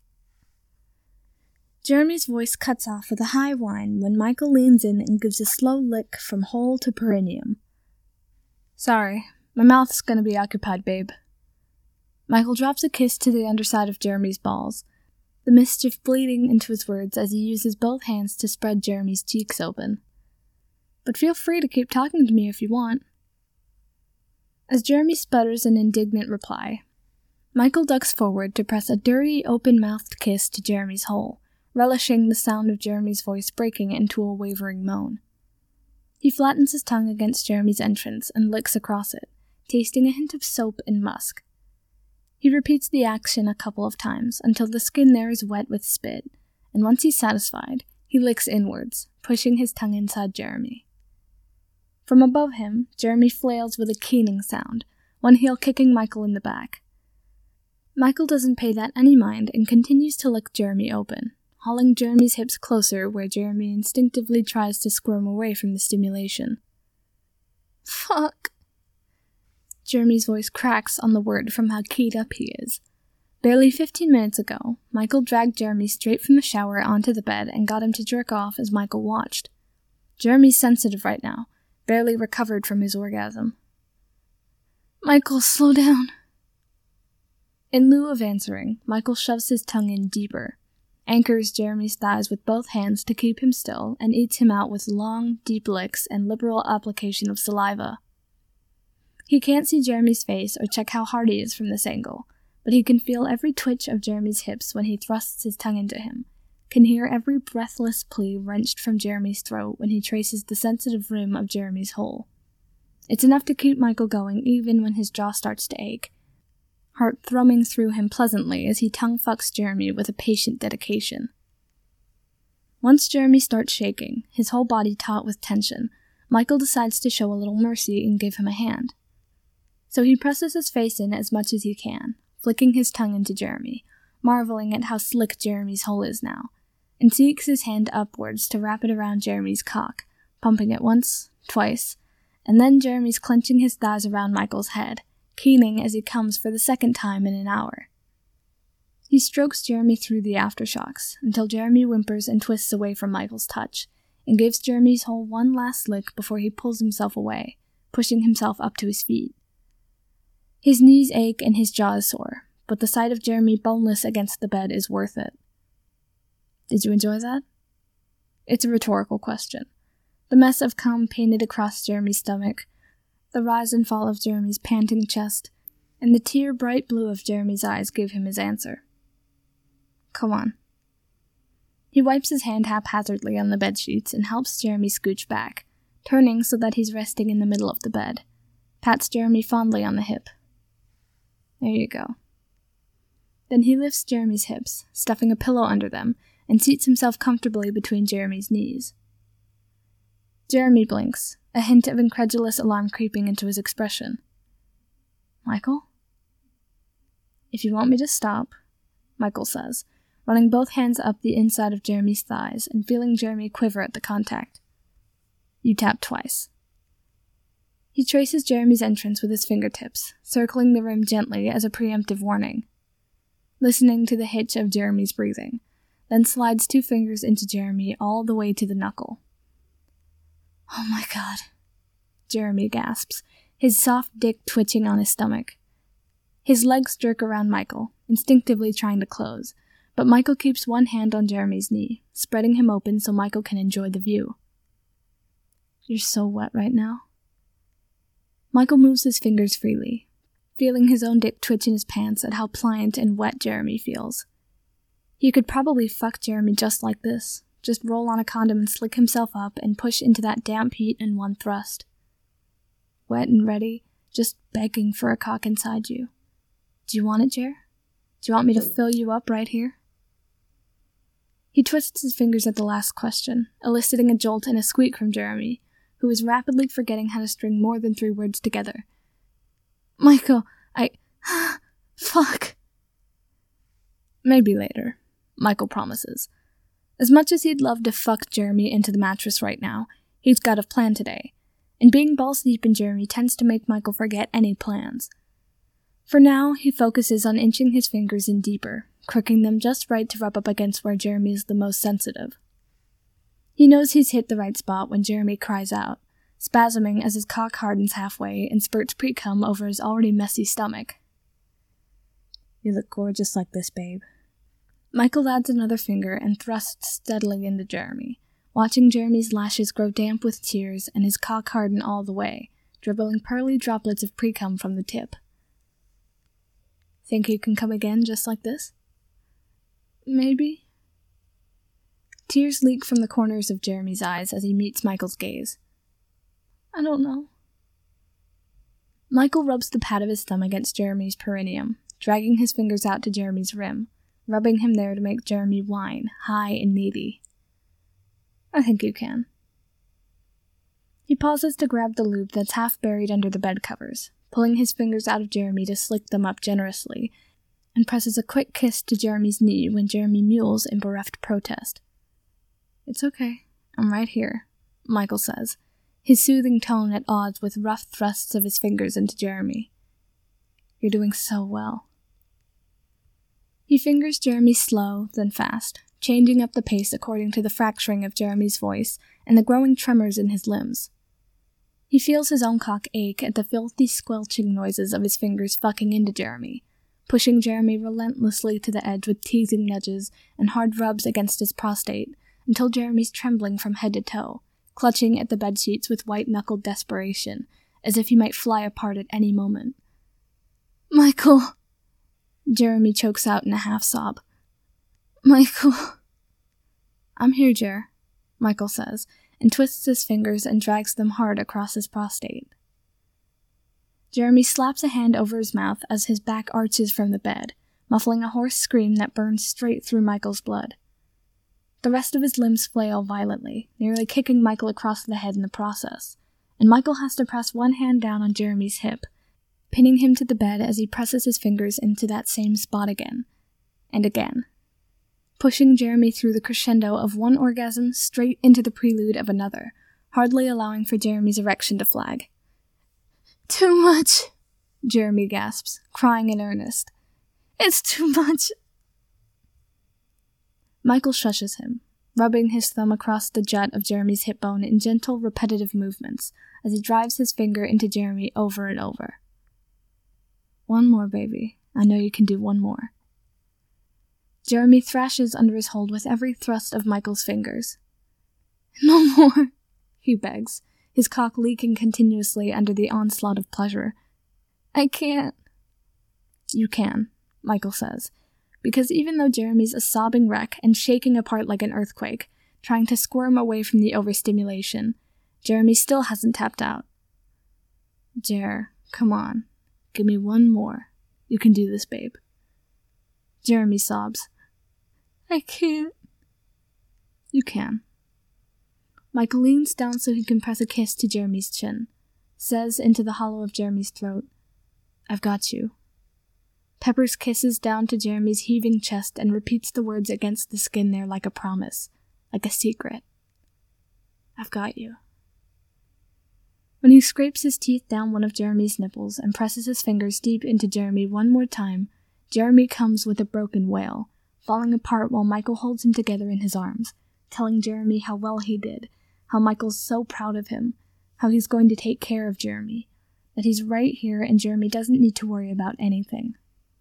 Jeremy's voice cuts off with a high whine when Michael leans in and gives a slow lick from hole to perineum. Sorry, my mouth's gonna be occupied, babe. Michael drops a kiss to the underside of Jeremy's balls, the mischief bleeding into his words as he uses both hands to spread Jeremy's cheeks open. But feel free to keep talking to me if you want. As Jeremy sputters an indignant reply, Michael ducks forward to press a dirty, open-mouthed kiss to Jeremy's hole, relishing the sound of Jeremy's voice breaking into a wavering moan. He flattens his tongue against Jeremy's entrance and licks across it, tasting a hint of soap and musk. He repeats the action a couple of times until the skin there is wet with spit, and once he's satisfied, he licks inwards, pushing his tongue inside Jeremy. From above him, Jeremy flails with a keening sound, one heel kicking Michael in the back. Michael doesn't pay that any mind and continues to lick Jeremy open, hauling Jeremy's hips closer where Jeremy instinctively tries to squirm away from the stimulation. Fuck. Jeremy's voice cracks on the word from how keyed up he is. Barely fifteen minutes ago, Michael dragged Jeremy straight from the shower onto the bed and got him to jerk off as Michael watched. Jeremy's sensitive right now, barely recovered from his orgasm. Michael, slow down. In lieu of answering, Michael shoves his tongue in deeper, anchors Jeremy's thighs with both hands to keep him still, and eats him out with long, deep licks and liberal application of saliva. He can't see Jeremy's face or check how hard he is from this angle, but he can feel every twitch of Jeremy's hips when he thrusts his tongue into him, can hear every breathless plea wrenched from Jeremy's throat when he traces the sensitive rim of Jeremy's hole. It's enough to keep Michael going even when his jaw starts to ache, heart thrumming through him pleasantly as he tongue-fucks Jeremy with a patient dedication. Once Jeremy starts shaking, his whole body taut with tension, Michael decides to show a little mercy and give him a hand. So he presses his face in as much as he can, flicking his tongue into Jeremy, marveling at how slick Jeremy's hole is now, and seeks his hand upwards to wrap it around Jeremy's cock, pumping it once, twice, and then Jeremy's clenching his thighs around Michael's head, keening as he comes for the second time in an hour. He strokes Jeremy through the aftershocks, until Jeremy whimpers and twists away from Michael's touch, and gives Jeremy's hole one last lick before he pulls himself away, pushing himself up to his feet. His knees ache and his jaw is sore, but the sight of Jeremy boneless against the bed is worth it. Did you enjoy that? It's a rhetorical question. The mess of cum painted across Jeremy's stomach, the rise and fall of Jeremy's panting chest, and the tear-bright blue of Jeremy's eyes gave him his answer. Come on. He wipes his hand haphazardly on the bedsheets and helps Jeremy scooch back, turning so that he's resting in the middle of the bed, pats Jeremy fondly on the hip. There you go. Then he lifts Jeremy's hips, stuffing a pillow under them, and seats himself comfortably between Jeremy's knees. Jeremy blinks, a hint of incredulous alarm creeping into his expression. Michael? If you want me to stop, Michael says, running both hands up the inside of Jeremy's thighs and feeling Jeremy quiver at the contact. You tap twice. He traces Jeremy's entrance with his fingertips, circling the rim gently as a preemptive warning, listening to the hitch of Jeremy's breathing, then slides two fingers into Jeremy all the way to the knuckle. Oh my god. Jeremy gasps, his soft dick twitching on his stomach. His legs jerk around Michael, instinctively trying to close, but Michael keeps one hand on Jeremy's knee, spreading him open so Michael can enjoy the view. You're so wet right now. Michael moves his fingers freely, feeling his own dick twitch in his pants at how pliant and wet Jeremy feels. He could probably fuck Jeremy just like this, just roll on a condom and slick himself up and push into that damp heat in one thrust. Wet and ready, just begging for a cock inside you. Do you want it, Jer? Do you want me to fill you up right here? He twists his fingers at the last question, eliciting a jolt and a squeak from Jeremy, who is rapidly forgetting how to string more than three words together. Michael, I... fuck. Maybe later, Michael promises. As much as he'd love to fuck Jeremy into the mattress right now, he's got a plan today, and being balls deep in Jeremy tends to make Michael forget any plans. For now, he focuses on inching his fingers in deeper, crooking them just right to rub up against where Jeremy is the most sensitive. He knows he's hit the right spot when Jeremy cries out, spasming as his cock hardens halfway and spurts pre-cum over his already messy stomach. You look gorgeous like this, babe. Michael adds another finger and thrusts steadily into Jeremy, watching Jeremy's lashes grow damp with tears and his cock harden all the way, dribbling pearly droplets of pre-cum from the tip. Think you can come again just like this? Maybe. Tears leak from the corners of Jeremy's eyes as he meets Michael's gaze. I don't know. Michael rubs the pad of his thumb against Jeremy's perineum, dragging his fingers out to Jeremy's rim, rubbing him there to make Jeremy whine, high and needy. I think you can. He pauses to grab the lube that's half buried under the bed covers, pulling his fingers out of Jeremy to slick them up generously, and presses a quick kiss to Jeremy's knee when Jeremy mewls in bereft protest. It's okay. I'm right here, Michael says, his soothing tone at odds with rough thrusts of his fingers into Jeremy. You're doing so well. He fingers Jeremy slow, then fast, changing up the pace according to the fracturing of Jeremy's voice and the growing tremors in his limbs. He feels his own cock ache at the filthy squelching noises of his fingers fucking into Jeremy, pushing Jeremy relentlessly to the edge with teasing nudges and hard rubs against his prostate, until Jeremy's trembling from head to toe, clutching at the bedsheets with white-knuckled desperation, as if he might fly apart at any moment. Michael! Jeremy chokes out in a half-sob. Michael! I'm here, Jer, Michael says, and twists his fingers and drags them hard across his prostate. Jeremy slaps a hand over his mouth as his back arches from the bed, muffling a hoarse scream that burns straight through Michael's blood. The rest of his limbs flail violently, nearly kicking Michael across the head in the process, and Michael has to press one hand down on Jeremy's hip, pinning him to the bed as he presses his fingers into that same spot again, and again, pushing Jeremy through the crescendo of one orgasm straight into the prelude of another, hardly allowing for Jeremy's erection to flag. Too much, Jeremy gasps, crying in earnest. It's too much. Michael shushes him, rubbing his thumb across the jut of Jeremy's hip bone in gentle, repetitive movements as he drives his finger into Jeremy over and over. One more, baby. I know you can do one more. Jeremy thrashes under his hold with every thrust of Michael's fingers. No more, he begs, his cock leaking continuously under the onslaught of pleasure. I can't. You can, Michael says, because even though Jeremy's a sobbing wreck and shaking apart like an earthquake, trying to squirm away from the overstimulation, Jeremy still hasn't tapped out. Jer, come on. Give me one more. You can do this, babe. Jeremy sobs. I can't. You can. Michael leans down so he can press a kiss to Jeremy's chin, says into the hollow of Jeremy's throat, I've got you. Peppers kisses down to Jeremy's heaving chest and repeats the words against the skin there like a promise, like a secret. I've got you. When he scrapes his teeth down one of Jeremy's nipples and presses his fingers deep into Jeremy one more time, Jeremy comes with a broken wail, falling apart while Michael holds him together in his arms, telling Jeremy how well he did, how Michael's so proud of him, how he's going to take care of Jeremy, that he's right here and Jeremy doesn't need to worry about anything.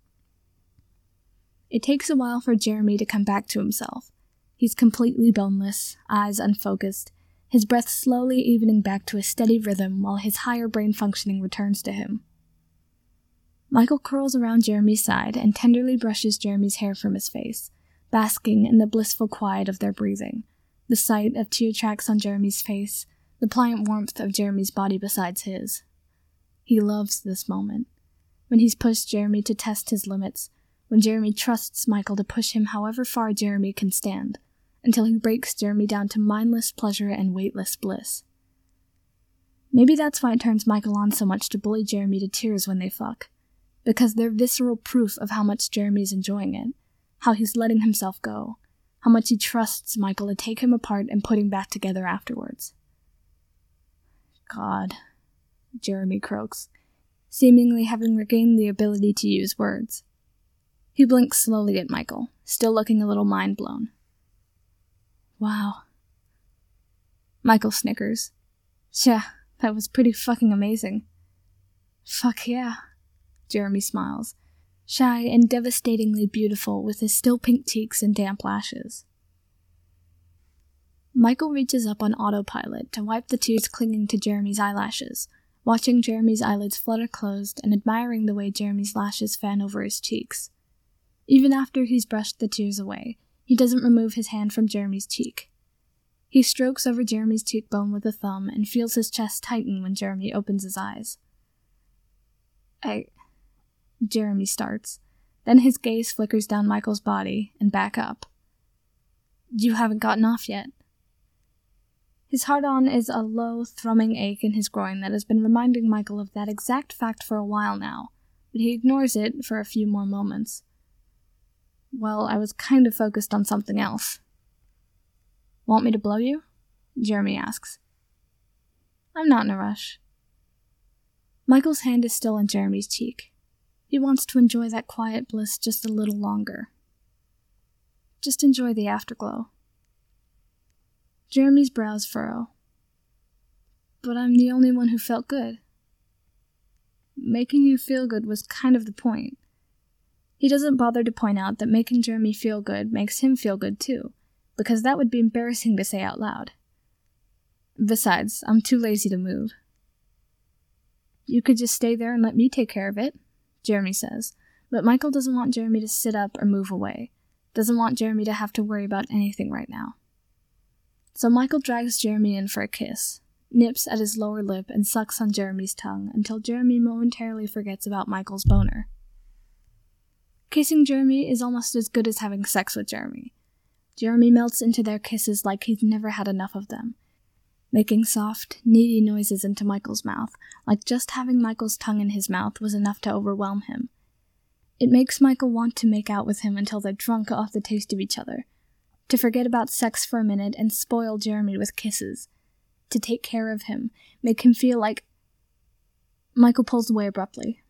It takes a while for Jeremy to come back to himself. He's completely boneless, eyes unfocused, his breath slowly evening back to a steady rhythm while his higher brain functioning returns to him. Michael curls around Jeremy's side and tenderly brushes Jeremy's hair from his face, basking in the blissful quiet of their breathing, the sight of tear tracks on Jeremy's face, the pliant warmth of Jeremy's body beside his. He loves this moment, when he's pushed Jeremy to test his limits, when Jeremy trusts Michael to push him however far Jeremy can stand, until he breaks Jeremy down to mindless pleasure and weightless bliss. Maybe that's why it turns Michael on so much to bully Jeremy to tears when they fuck, because they're visceral proof of how much Jeremy's enjoying it, how he's letting himself go, how much he trusts Michael to take him apart and put him back together afterwards. God, Jeremy croaks, seemingly having regained the ability to use words. He blinks slowly at Michael, still looking a little mind-blown. Wow. Michael snickers. Yeah, that was pretty fucking amazing. Fuck yeah. Jeremy smiles, shy and devastatingly beautiful with his still pink cheeks and damp lashes. Michael reaches up on autopilot to wipe the tears clinging to Jeremy's eyelashes, watching Jeremy's eyelids flutter closed and admiring the way Jeremy's lashes fan over his cheeks. Even after he's brushed the tears away, he doesn't remove his hand from Jeremy's cheek. He strokes over Jeremy's cheekbone with a thumb and feels his chest tighten when Jeremy opens his eyes. I... Jeremy starts. Then his gaze flickers down Michael's body and back up. You haven't gotten off yet. His hard-on is a low, thrumming ache in his groin that has been reminding Michael of that exact fact for a while now, but he ignores it for a few more moments. Well, I was kind of focused on something else. Want me to blow you? Jeremy asks. I'm not in a rush. Michael's hand is still on Jeremy's cheek. He wants to enjoy that quiet bliss just a little longer. Just enjoy the afterglow. Jeremy's brows furrow. But I'm the only one who felt good. Making you feel good was kind of the point. He doesn't bother to point out that making Jeremy feel good makes him feel good too, because that would be embarrassing to say out loud. Besides, I'm too lazy to move. You could just stay there and let me take care of it, Jeremy says, but Michael doesn't want Jeremy to sit up or move away, doesn't want Jeremy to have to worry about anything right now. So Michael drags Jeremy in for a kiss, nips at his lower lip and sucks on Jeremy's tongue until Jeremy momentarily forgets about Michael's boner. Kissing Jeremy is almost as good as having sex with Jeremy. Jeremy melts into their kisses like he's never had enough of them, making soft, needy noises into Michael's mouth, like just having Michael's tongue in his mouth was enough to overwhelm him. It makes Michael want to make out with him until they're drunk off the taste of each other, to forget about sex for a minute and spoil Jeremy with kisses, to take care of him, make him feel like... Michael pulls away abruptly.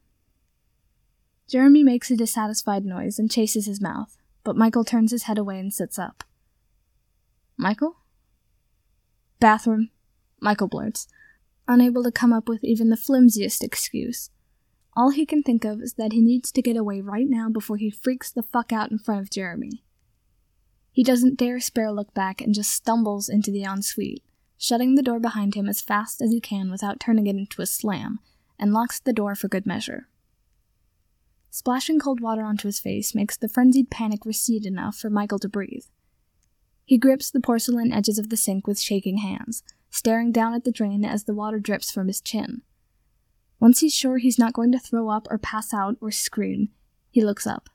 Jeremy makes a dissatisfied noise and chases his mouth, but Michael turns his head away and sits up. Michael? Bathroom, Michael blurts, unable to come up with even the flimsiest excuse. All he can think of is that he needs to get away right now before he freaks the fuck out in front of Jeremy. He doesn't dare spare a look back and just stumbles into the ensuite, shutting the door behind him as fast as he can without turning it into a slam, and locks the door for good measure. Splashing cold water onto his face makes the frenzied panic recede enough for Michael to breathe. He grips the porcelain edges of the sink with shaking hands, staring down at the drain as the water drips from his chin. Once he's sure he's not going to throw up or pass out or scream, he looks up.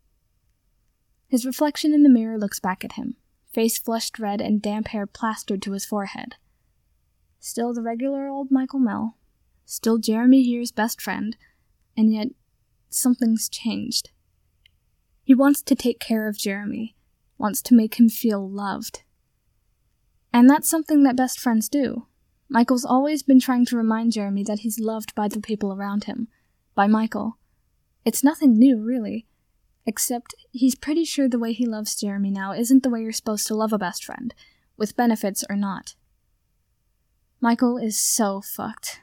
His reflection in the mirror looks back at him, face flushed red and damp hair plastered to his forehead. Still the regular old Michael Mell, still Jeremy here's best friend, and yet something's changed. He wants to take care of Jeremy, wants to make him feel loved. And that's something that best friends do. Michael's always been trying to remind Jeremy that he's loved by the people around him, by Michael. It's nothing new, really, except he's pretty sure the way he loves Jeremy now isn't the way you're supposed to love a best friend, with benefits or not. Michael is so fucked.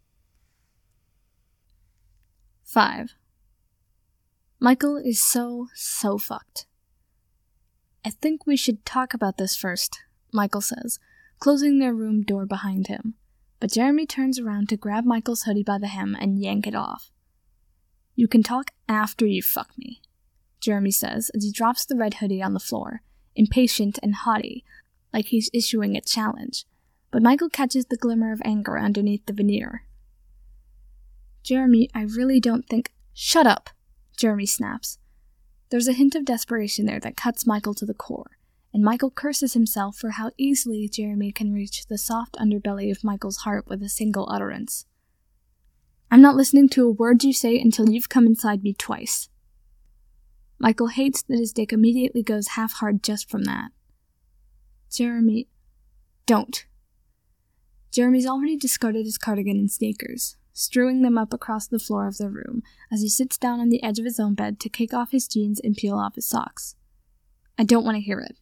five. Michael is so, so fucked. I think we should talk about this first, Michael says, closing their room door behind him. But Jeremy turns around to grab Michael's hoodie by the hem and yank it off. You can talk after you fuck me, Jeremy says as he drops the red hoodie on the floor, impatient and haughty, like he's issuing a challenge. But Michael catches the glimmer of anger underneath the veneer. Jeremy, I really don't think— Shut up, Jeremy snaps. There's a hint of desperation there that cuts Michael to the core, and Michael curses himself for how easily Jeremy can reach the soft underbelly of Michael's heart with a single utterance. I'm not listening to a word you say until you've come inside me twice. Michael hates that his dick immediately goes half-hard just from that. Jeremy, don't. Jeremy's already discarded his cardigan and sneakers, strewing them up across the floor of their room as he sits down on the edge of his own bed to kick off his jeans and peel off his socks. I don't want to hear it.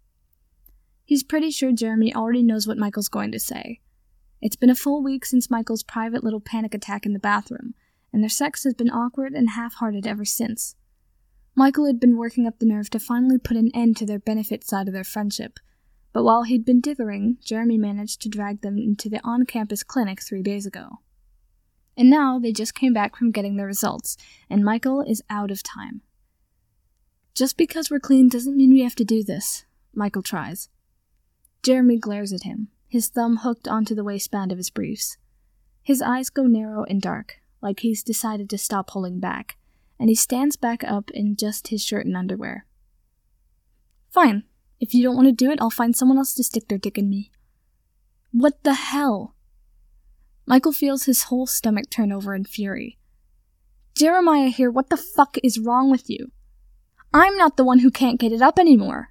He's pretty sure Jeremy already knows what Michael's going to say. It's been a full week since Michael's private little panic attack in the bathroom, and their sex has been awkward and half-hearted ever since. Michael had been working up the nerve to finally put an end to their benefit side of their friendship, but while he'd been dithering, Jeremy managed to drag them into the on-campus clinic three days ago. And now they just came back from getting their results, and Michael is out of time. Just because we're clean doesn't mean we have to do this, Michael tries. Jeremy glares at him, his thumb hooked onto the waistband of his briefs. His eyes go narrow and dark, like he's decided to stop holding back, and he stands back up in just his shirt and underwear. Fine. If you don't want to do it, I'll find someone else to stick their dick in me. What the hell? Michael feels his whole stomach turn over in fury. Jeremiah here, what the fuck is wrong with you? I'm not the one who can't get it up anymore.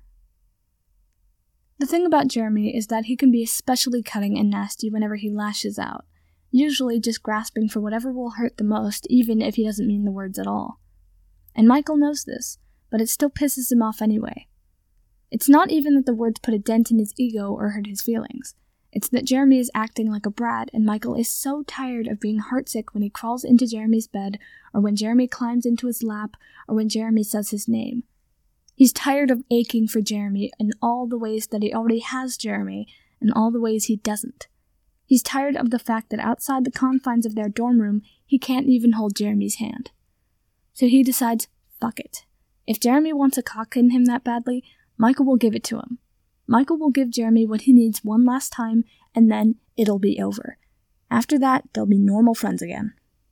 The thing about Jeremy is that he can be especially cutting and nasty whenever he lashes out, usually just grasping for whatever will hurt the most, even if he doesn't mean the words at all. And Michael knows this, but it still pisses him off anyway. It's not even that the words put a dent in his ego or hurt his feelings. It's that Jeremy is acting like a brat, and Michael is so tired of being heartsick when he crawls into Jeremy's bed, or when Jeremy climbs into his lap, or when Jeremy says his name. He's tired of aching for Jeremy in all the ways that he already has Jeremy, and all the ways he doesn't. He's tired of the fact that outside the confines of their dorm room, he can't even hold Jeremy's hand. So he decides, fuck it. If Jeremy wants a cock in him that badly, Michael will give it to him. Michael will give Jeremy what he needs one last time, and then it'll be over. After that, they'll be normal friends again.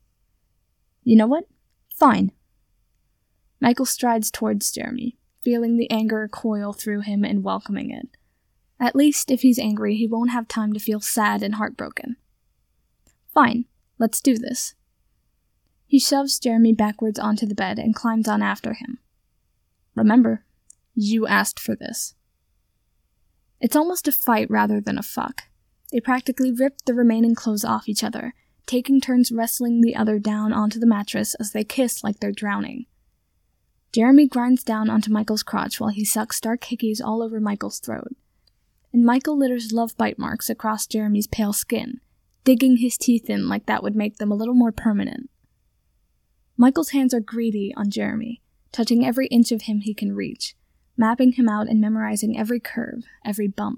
You know what? Fine. Michael strides towards Jeremy, feeling the anger coil through him and welcoming it. At least, if he's angry, he won't have time to feel sad and heartbroken. Fine, let's do this. He shoves Jeremy backwards onto the bed and climbs on after him. Remember, you asked for this. It's almost a fight rather than a fuck. They practically rip the remaining clothes off each other, taking turns wrestling the other down onto the mattress as they kiss like they're drowning. Jeremy grinds down onto Michael's crotch while he sucks dark hickeys all over Michael's throat. And Michael litters love bite marks across Jeremy's pale skin, digging his teeth in like that would make them a little more permanent. Michael's hands are greedy on Jeremy, touching every inch of him he can reach, mapping him out and memorizing every curve, every bump.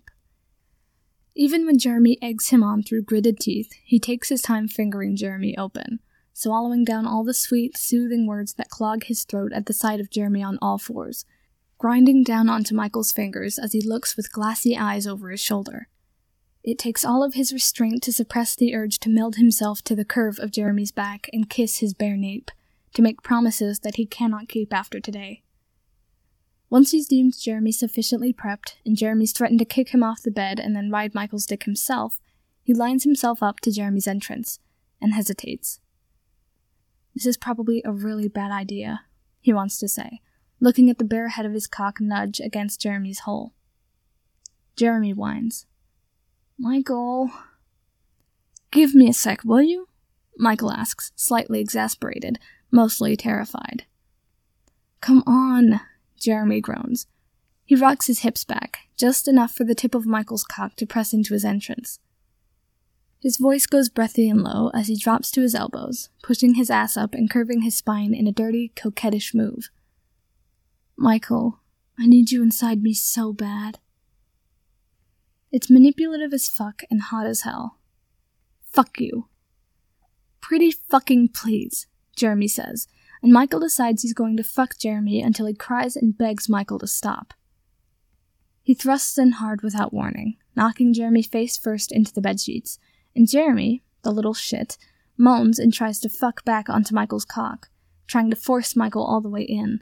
Even when Jeremy eggs him on through gritted teeth, he takes his time fingering Jeremy open, swallowing down all the sweet, soothing words that clog his throat at the sight of Jeremy on all fours, grinding down onto Michael's fingers as he looks with glassy eyes over his shoulder. It takes all of his restraint to suppress the urge to meld himself to the curve of Jeremy's back and kiss his bare nape, to make promises that he cannot keep after today. Once he's deemed Jeremy sufficiently prepped, and Jeremy's threatened to kick him off the bed and then ride Michael's dick himself, he lines himself up to Jeremy's entrance, and hesitates. This is probably a really bad idea, he wants to say, looking at the bare head of his cock nudge against Jeremy's hole. Jeremy whines. Michael... Give me a sec, will you? Michael asks, slightly exasperated, mostly terrified. Come on, Jeremy groans. He rocks his hips back, just enough for the tip of Michael's cock to press into his entrance. His voice goes breathy and low as he drops to his elbows, pushing his ass up and curving his spine in a dirty, coquettish move. Michael, I need you inside me so bad. It's manipulative as fuck and hot as hell. Fuck you. Pretty fucking please, Jeremy says, and Michael decides he's going to fuck Jeremy until he cries and begs Michael to stop. He thrusts in hard without warning, knocking Jeremy face first into the bedsheets, and Jeremy, the little shit, moans and tries to fuck back onto Michael's cock, trying to force Michael all the way in.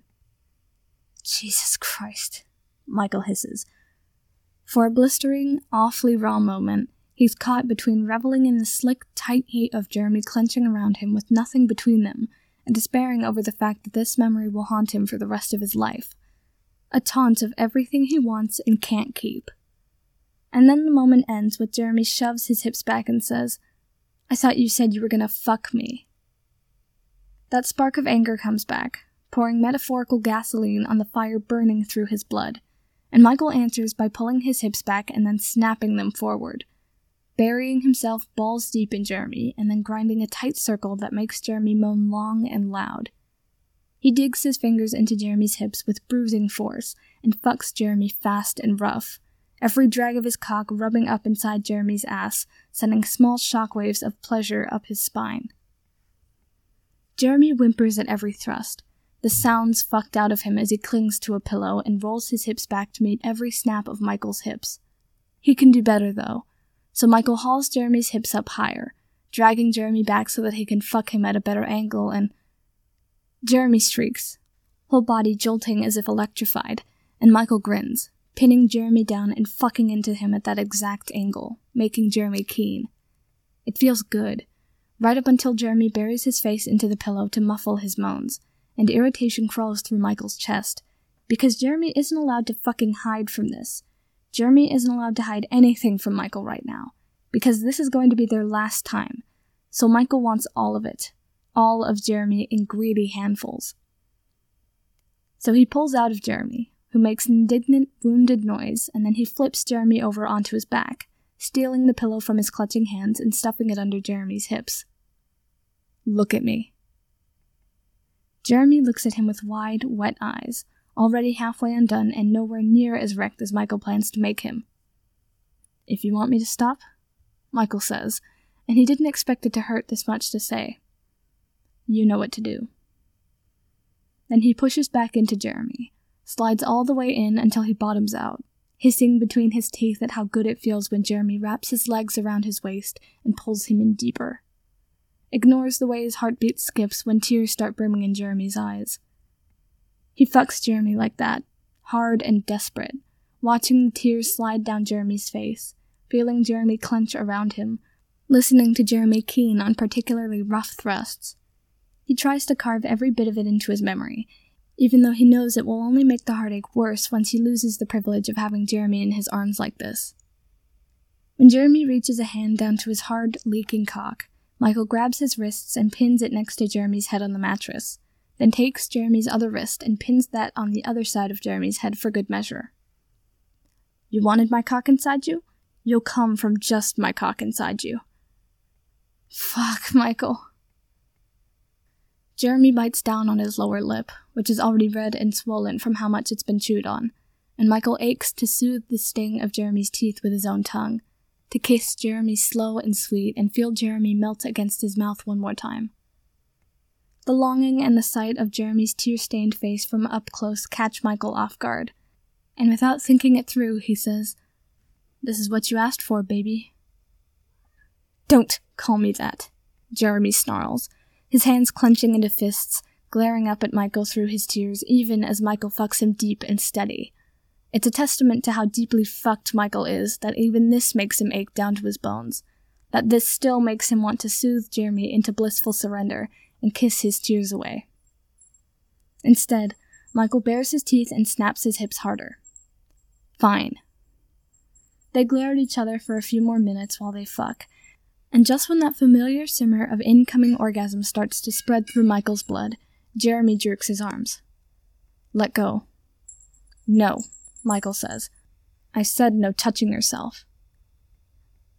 Jesus Christ, Michael hisses. For a blistering, awfully raw moment, he's caught between reveling in the slick, tight heat of Jeremy clenching around him with nothing between them, and despairing over the fact that this memory will haunt him for the rest of his life. A taunt of everything he wants and can't keep. And then the moment ends with Jeremy shoves his hips back and says, I thought you said you were gonna fuck me. That spark of anger comes back, pouring metaphorical gasoline on the fire burning through his blood, and Michael answers by pulling his hips back and then snapping them forward, burying himself balls deep in Jeremy and then grinding a tight circle that makes Jeremy moan long and loud. He digs his fingers into Jeremy's hips with bruising force and fucks Jeremy fast and rough, every drag of his cock rubbing up inside Jeremy's ass, sending small shockwaves of pleasure up his spine. Jeremy whimpers at every thrust, the sounds fucked out of him as he clings to a pillow and rolls his hips back to meet every snap of Michael's hips. He can do better, though, so Michael hauls Jeremy's hips up higher, dragging Jeremy back so that he can fuck him at a better angle, and Jeremy shrieks, whole body jolting as if electrified, and Michael grins, pinning Jeremy down and fucking into him at that exact angle, making Jeremy keen. It feels good, right up until Jeremy buries his face into the pillow to muffle his moans, and irritation crawls through Michael's chest, because Jeremy isn't allowed to fucking hide from this. Jeremy isn't allowed to hide anything from Michael right now, because this is going to be their last time, so Michael wants all of it, all of Jeremy in greedy handfuls. So he pulls out of Jeremy, who makes an indignant, wounded noise, and then he flips Jeremy over onto his back, stealing the pillow from his clutching hands and stuffing it under Jeremy's hips. Look at me. Jeremy looks at him with wide, wet eyes, already halfway undone and nowhere near as wrecked as Michael plans to make him. If you want me to stop, Michael says, and he didn't expect it to hurt this much to say. You know what to do. Then he pushes back into Jeremy, slides all the way in until he bottoms out, hissing between his teeth at how good it feels when Jeremy wraps his legs around his waist and pulls him in deeper. Ignores the way his heartbeat skips when tears start brimming in Jeremy's eyes. He fucks Jeremy like that, hard and desperate, watching the tears slide down Jeremy's face, feeling Jeremy clench around him, listening to Jeremy keen on particularly rough thrusts. He tries to carve every bit of it into his memory, even though he knows it will only make the heartache worse once he loses the privilege of having Jeremy in his arms like this. When Jeremy reaches a hand down to his hard, leaking cock, Michael grabs his wrists and pins it next to Jeremy's head on the mattress, then takes Jeremy's other wrist and pins that on the other side of Jeremy's head for good measure. You wanted my cock inside you? You'll come from just my cock inside you. Fuck, Michael. Jeremy bites down on his lower lip, which is already red and swollen from how much it's been chewed on, and Michael aches to soothe the sting of Jeremy's teeth with his own tongue, to kiss Jeremy slow and sweet and feel Jeremy melt against his mouth one more time. The longing and the sight of Jeremy's tear-stained face from up close catch Michael off guard, and without thinking it through, he says, "This is what you asked for, baby." "Don't call me that," Jeremy snarls, his hands clenching into fists, glaring up at Michael through his tears even as Michael fucks him deep and steady. It's a testament to how deeply fucked Michael is that even this makes him ache down to his bones, that this still makes him want to soothe Jeremy into blissful surrender and kiss his tears away. Instead, Michael bares his teeth and snaps his hips harder. Fine. They glare at each other for a few more minutes while they fuck, and just when that familiar simmer of incoming orgasm starts to spread through Michael's blood, Jeremy jerks his arms. "Let go." "No," Michael says. "I said no touching yourself."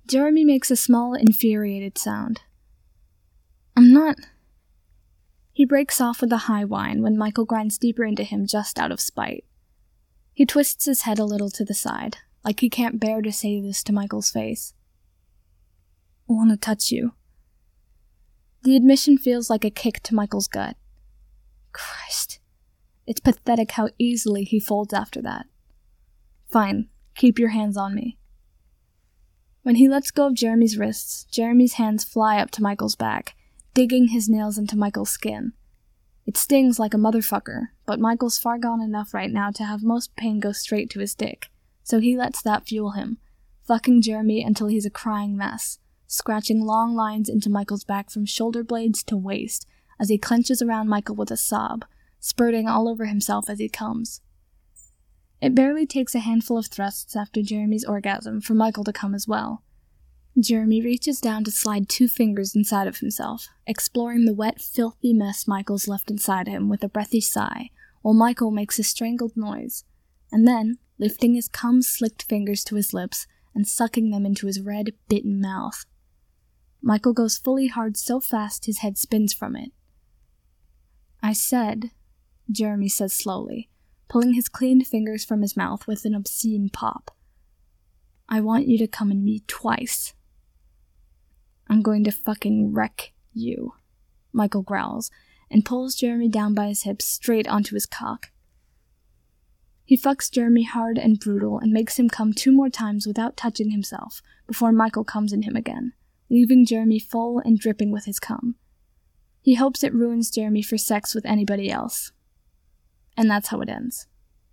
Jeremy makes a small, infuriated sound. I'm not... He breaks off with a high whine when Michael grinds deeper into him just out of spite. He twists his head a little to the side, like he can't bear to say this to Michael's face. I want to touch you. The admission feels like a kick to Michael's gut. Christ. It's pathetic how easily he folds after that. Fine, keep your hands on me. When he lets go of Jeremy's wrists, Jeremy's hands fly up to Michael's back, digging his nails into Michael's skin. It stings like a motherfucker, but Michael's far gone enough right now to have most pain go straight to his dick, so he lets that fuel him, fucking Jeremy until he's a crying mess, scratching long lines into Michael's back from shoulder blades to waist as he clenches around Michael with a sob, spurting all over himself as he comes. It barely takes a handful of thrusts after Jeremy's orgasm for Michael to come as well. Jeremy reaches down to slide two fingers inside of himself, exploring the wet, filthy mess Michael's left inside him with a breathy sigh, while Michael makes a strangled noise, and then, lifting his cum-slicked fingers to his lips and sucking them into his red, bitten mouth. Michael goes fully hard so fast his head spins from it. I said, Jeremy says slowly, pulling his cleaned fingers from his mouth with an obscene pop. I want you to come in me twice. I'm going to fucking wreck you, Michael growls, and pulls Jeremy down by his hips straight onto his cock. He fucks Jeremy hard and brutal and makes him come two more times without touching himself before Michael comes in him again, leaving Jeremy full and dripping with his cum. He hopes it ruins Jeremy for sex with anybody else. And that's how it ends.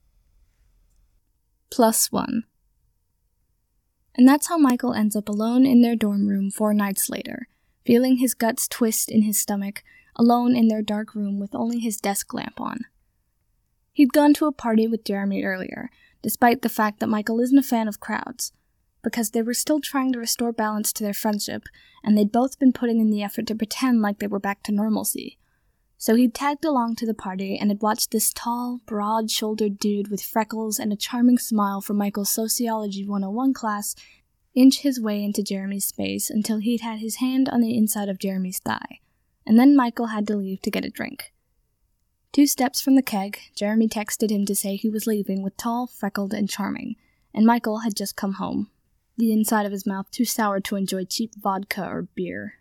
Plus one. And that's how Michael ends up alone in their dorm room four nights later, feeling his guts twist in his stomach, alone in their dark room with only his desk lamp on. He'd gone to a party with Jeremy earlier, despite the fact that Michael isn't a fan of crowds, because they were still trying to restore balance to their friendship, and they'd both been putting in the effort to pretend like they were back to normalcy. So he'd tagged along to the party and had watched this tall, broad-shouldered dude with freckles and a charming smile from Michael's Sociology one oh one class inch his way into Jeremy's space until he'd had his hand on the inside of Jeremy's thigh, and then Michael had to leave to get a drink. Two steps from the keg, Jeremy texted him to say he was leaving with tall, freckled, and charming, and Michael had just come home, the inside of his mouth too sour to enjoy cheap vodka or beer.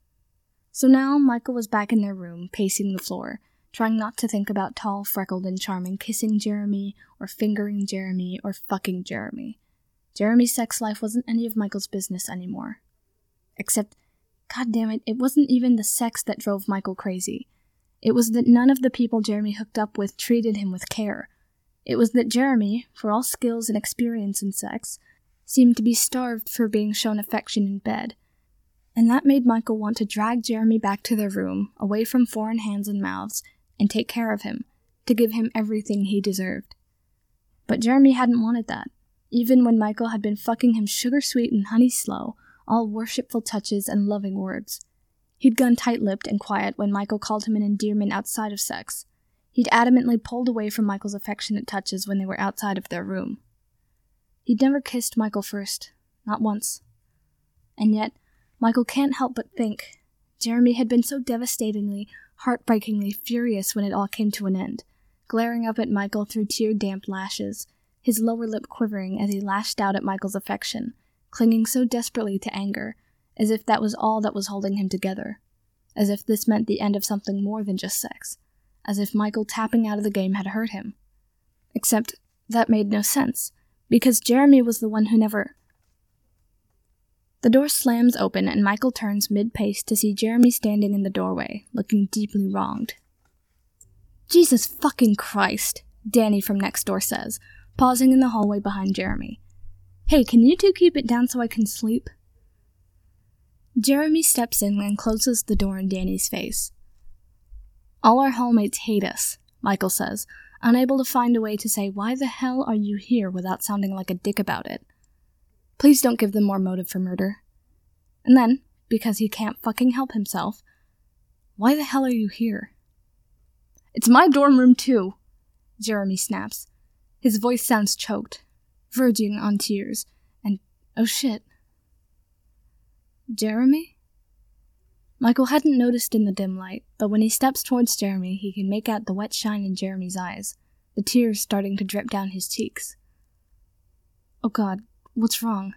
So now Michael was back in their room, pacing the floor, trying not to think about tall, freckled, and charming kissing Jeremy, or fingering Jeremy, or fucking Jeremy. Jeremy's sex life wasn't any of Michael's business anymore. Except, goddammit, it wasn't even the sex that drove Michael crazy. It was that none of the people Jeremy hooked up with treated him with care. It was that Jeremy, for all skills and experience in sex, seemed to be starved for being shown affection in bed. And that made Michael want to drag Jeremy back to their room, away from foreign hands and mouths, and take care of him, to give him everything he deserved. But Jeremy hadn't wanted that, even when Michael had been fucking him sugar-sweet and honey-slow, all worshipful touches and loving words. He'd gone tight-lipped and quiet when Michael called him an endearment outside of sex. He'd adamantly pulled away from Michael's affectionate touches when they were outside of their room. He'd never kissed Michael first, not once. And yet, Michael can't help but think Jeremy had been so devastatingly, heartbreakingly furious when it all came to an end, glaring up at Michael through tear-damp lashes, his lower lip quivering as he lashed out at Michael's affection, clinging so desperately to anger, as if that was all that was holding him together, as if this meant the end of something more than just sex, as if Michael tapping out of the game had hurt him. Except that made no sense, because Jeremy was the one who never... The door slams open and Michael turns mid-pace to see Jeremy standing in the doorway, looking deeply wronged. Jesus fucking Christ, Danny from next door says, pausing in the hallway behind Jeremy. Hey, can you two keep it down so I can sleep? Jeremy steps in and closes the door in Danny's face. All our hallmates hate us, Michael says, unable to find a way to say why the hell are you here without sounding like a dick about it. Please don't give them more motive for murder. And then, because he can't fucking help himself, why the hell are you here? It's my dorm room too, Jeremy snaps. His voice sounds choked, verging on tears, and oh shit. Jeremy? Michael hadn't noticed in the dim light, but when he steps towards Jeremy, he can make out the wet shine in Jeremy's eyes, the tears starting to drip down his cheeks. Oh God, what's wrong?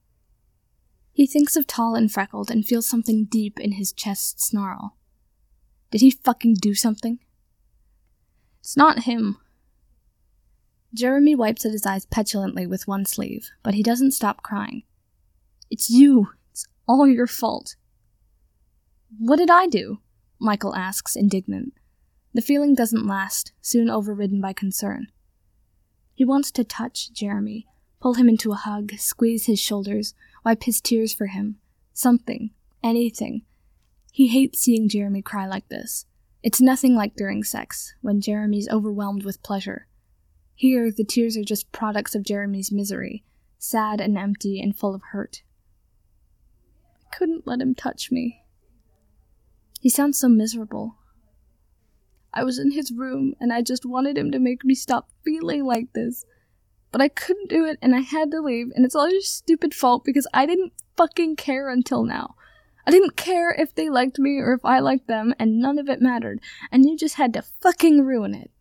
He thinks of Tall and Freckled and feels something deep in his chest snarl. Did he fucking do something? It's not him. Jeremy wipes at his eyes petulantly with one sleeve, but he doesn't stop crying. It's you. It's all your fault. What did I do? Michael asks, indignant. The feeling doesn't last, soon overridden by concern. He wants to touch Jeremy, pull him into a hug, squeeze his shoulders, wipe his tears for him. Something. Anything. He hates seeing Jeremy cry like this. It's nothing like during sex, when Jeremy's overwhelmed with pleasure. Here, the tears are just products of Jeremy's misery, sad and empty and full of hurt. I couldn't let him touch me. He sounds so miserable. I was in his room, and I just wanted him to make me stop feeling like this. But I couldn't do it, and I had to leave, and it's all your stupid fault because I didn't fucking care until now. I didn't care if they liked me or if I liked them, and none of it mattered, and you just had to fucking ruin it.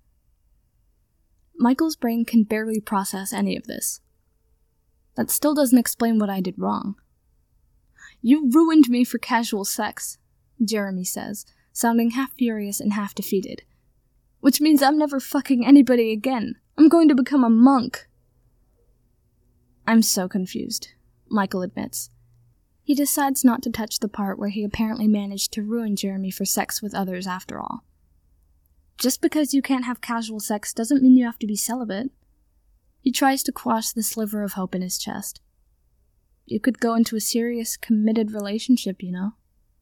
Michael's brain can barely process any of this. That still doesn't explain what I did wrong. You ruined me for casual sex, Jeremy says, sounding half furious and half defeated. Which means I'm never fucking anybody again. I'm going to become a monk. I'm so confused, Michael admits. He decides not to touch the part where he apparently managed to ruin Jeremy for sex with others after all. Just because you can't have casual sex doesn't mean you have to be celibate. He tries to quash the sliver of hope in his chest. You could go into a serious, committed relationship, you know.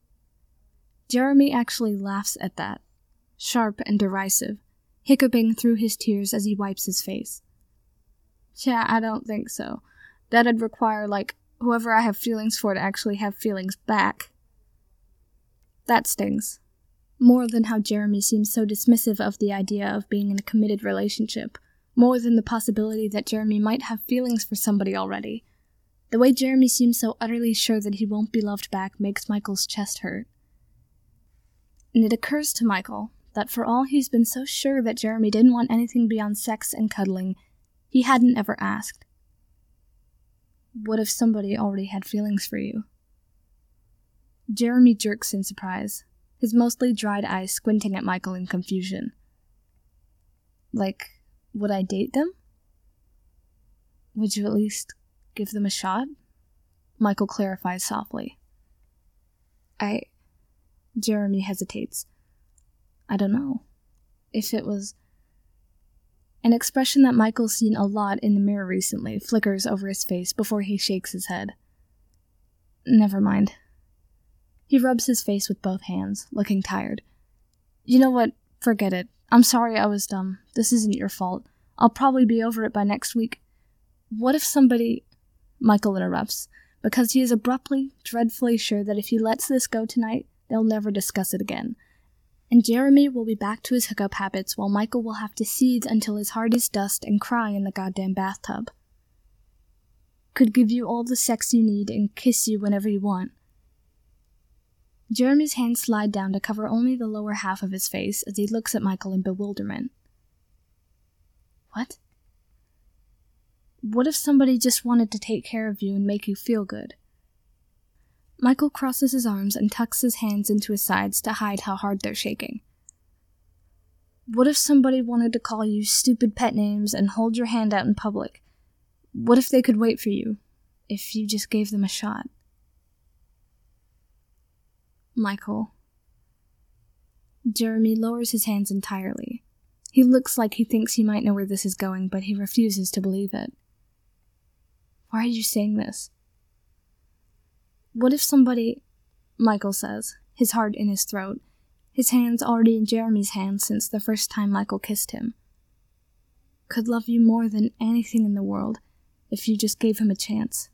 Jeremy actually laughs at that, sharp and derisive, hiccuping through his tears as he wipes his face. Yeah, I don't think so. That'd require, like, whoever I have feelings for to actually have feelings back. That stings. More than how Jeremy seems so dismissive of the idea of being in a committed relationship. More than the possibility that Jeremy might have feelings for somebody already. The way Jeremy seems so utterly sure that he won't be loved back makes Michael's chest hurt. And it occurs to Michael that for all he's been so sure that Jeremy didn't want anything beyond sex and cuddling, he hadn't ever asked. What if somebody already had feelings for you? Jeremy jerks in surprise, his mostly dried eyes squinting at Michael in confusion. Like, would I date them? Would you at least give them a shot? Michael clarifies softly. I... Jeremy hesitates. I don't know. If it was... An expression that Michael's seen a lot in the mirror recently flickers over his face before he shakes his head. Never mind. He rubs his face with both hands, looking tired. You know what? Forget it. I'm sorry I was dumb. This isn't your fault. I'll probably be over it by next week. What if somebody... Michael interrupts, because he is abruptly, dreadfully sure that if he lets this go tonight, they'll never discuss it again. And Jeremy will be back to his hookup habits while Michael will have to seethe until his heart is dust and cry in the goddamn bathtub. Could give you all the sex you need and kiss you whenever you want. Jeremy's hands slide down to cover only the lower half of his face as he looks at Michael in bewilderment. What? What if somebody just wanted to take care of you and make you feel good? Michael crosses his arms and tucks his hands into his sides to hide how hard they're shaking. What if somebody wanted to call you stupid pet names and hold your hand out in public? What if they could wait for you, if you just gave them a shot? Michael. Jeremy lowers his hands entirely. He looks like he thinks he might know where this is going, but he refuses to believe it. Why are you saying this? What if somebody, Michael says, his heart in his throat, his hands already in Jeremy's hands since the first time Michael kissed him, could love you more than anything in the world if you just gave him a chance?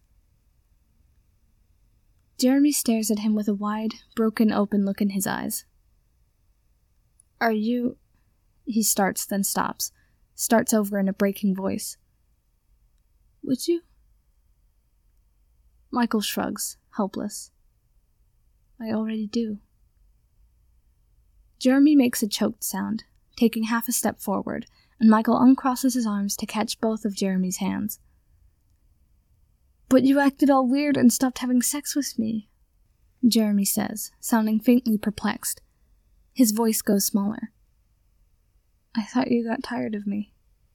Jeremy stares at him with a wide, broken open look in his eyes. Are you... He starts, then stops, starts over in a breaking voice. Would you? Michael shrugs, hopeless. I already do. Jeremy makes a choked sound, taking half a step forward, and Michael uncrosses his arms to catch both of Jeremy's hands. But you acted all weird and stopped having sex with me, Jeremy says, sounding faintly perplexed. His voice goes smaller. I thought you got tired of me.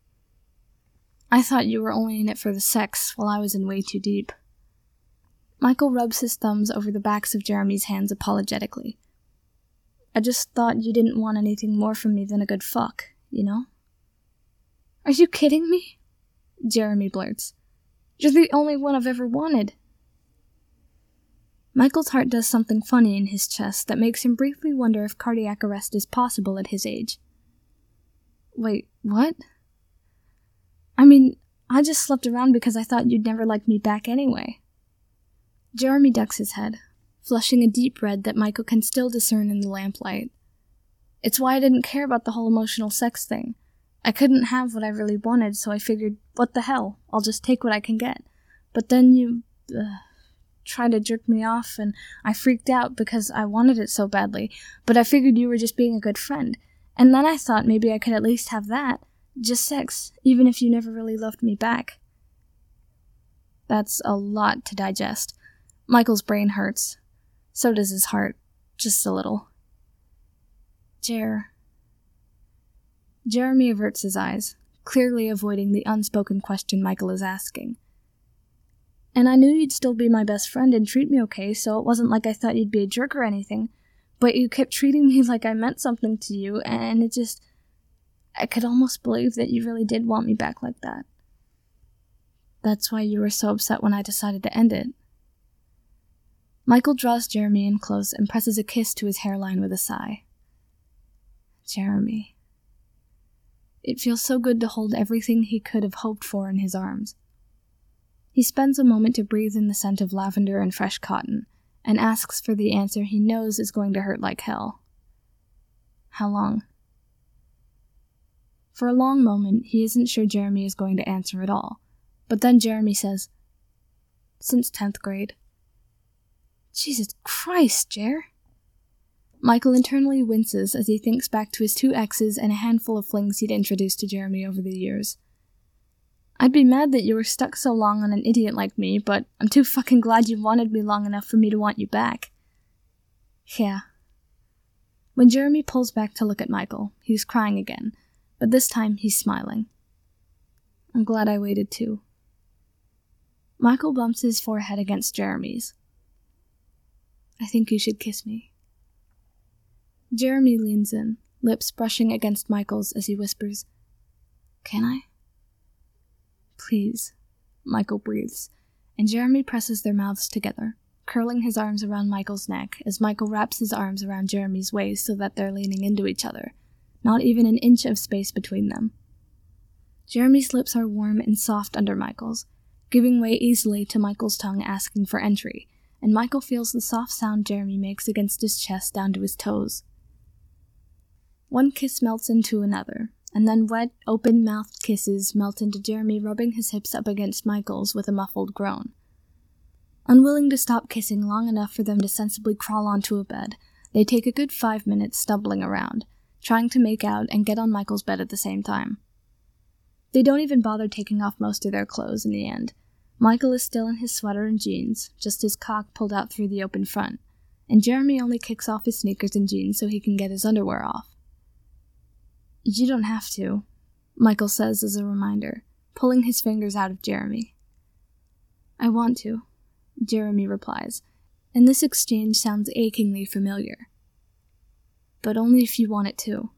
I thought you were only in it for the sex, while I was in way too deep. Michael rubs his thumbs over the backs of Jeremy's hands apologetically. I just thought you didn't want anything more from me than a good fuck, you know? Are you kidding me? Jeremy blurts. You're the only one I've ever wanted. Michael's heart does something funny in his chest that makes him briefly wonder if cardiac arrest is possible at his age. Wait, what? I mean, I just slept around because I thought you'd never like me back anyway. Jeremy ducks his head, flushing a deep red that Michael can still discern in the lamplight. It's why I didn't care about the whole emotional sex thing. I couldn't have what I really wanted, so I figured, what the hell, I'll just take what I can get. But then you uh, tried to jerk me off, and I freaked out because I wanted it so badly, but I figured you were just being a good friend. And then I thought maybe I could at least have that. Just sex, even if you never really loved me back. That's a lot to digest. Michael's brain hurts. So does his heart. Just a little. Jer. Jeremy averts his eyes, clearly avoiding the unspoken question Michael is asking. And I knew you'd still be my best friend and treat me okay, so it wasn't like I thought you'd be a jerk or anything. But you kept treating me like I meant something to you, and it just... I could almost believe that you really did want me back like that. That's why you were so upset when I decided to end it. Michael draws Jeremy in close and presses a kiss to his hairline with a sigh. Jeremy. It feels so good to hold everything he could have hoped for in his arms. He spends a moment to breathe in the scent of lavender and fresh cotton, and asks for the answer he knows is going to hurt like hell. How long? For a long moment, he isn't sure Jeremy is going to answer at all, but then Jeremy says, Since tenth grade. Jesus Christ, Jer! Michael internally winces as he thinks back to his two exes and a handful of flings he'd introduced to Jeremy over the years. I'd be mad that you were stuck so long on an idiot like me, but I'm too fucking glad you wanted me long enough for me to want you back. Yeah. When Jeremy pulls back to look at Michael, he's crying again, but this time he's smiling. I'm glad I waited too. Michael bumps his forehead against Jeremy's. I think you should kiss me. Jeremy leans in, lips brushing against Michael's as he whispers, Can I? Please, Michael breathes, and Jeremy presses their mouths together, curling his arms around Michael's neck as Michael wraps his arms around Jeremy's waist so that they're leaning into each other, not even an inch of space between them. Jeremy's lips are warm and soft under Michael's, giving way easily to Michael's tongue asking for entry, and Michael feels the soft sound Jeremy makes against his chest down to his toes. One kiss melts into another, and then wet, open-mouthed kisses melt into Jeremy rubbing his hips up against Michael's with a muffled groan. Unwilling to stop kissing long enough for them to sensibly crawl onto a bed, they take a good five minutes stumbling around, trying to make out and get on Michael's bed at the same time. They don't even bother taking off most of their clothes in the end. Michael is still in his sweater and jeans, just his cock pulled out through the open front, and Jeremy only kicks off his sneakers and jeans so he can get his underwear off. You don't have to, Michael says as a reminder, pulling his fingers out of Jeremy. I want to, Jeremy replies, and this exchange sounds achingly familiar. But only if you want it to.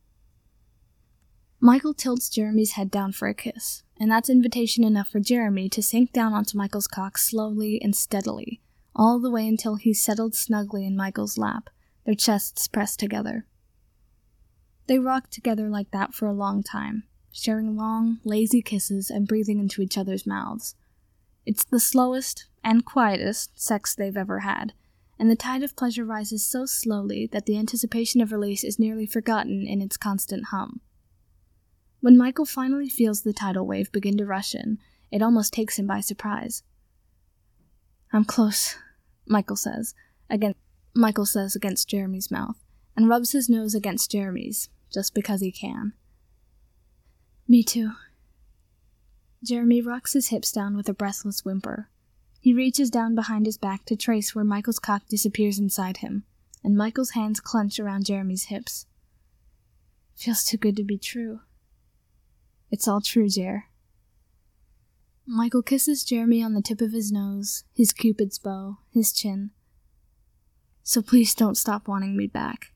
Michael tilts Jeremy's head down for a kiss, and that's invitation enough for Jeremy to sink down onto Michael's cock slowly and steadily, all the way until he's settled snugly in Michael's lap, their chests pressed together. They rock together like that for a long time, sharing long, lazy kisses and breathing into each other's mouths. It's the slowest and quietest sex they've ever had, and the tide of pleasure rises so slowly that the anticipation of release is nearly forgotten in its constant hum. When Michael finally feels the tidal wave begin to rush in, it almost takes him by surprise. I'm close, Michael says, against, Michael says against Jeremy's mouth, and rubs his nose against Jeremy's, just because he can. Me too. Jeremy rocks his hips down with a breathless whimper. He reaches down behind his back to trace where Michael's cock disappears inside him, and Michael's hands clench around Jeremy's hips. Feels too good to be true. It's all true, Jer. Michael kisses Jeremy on the tip of his nose, his cupid's bow, his chin. So please don't stop wanting me back.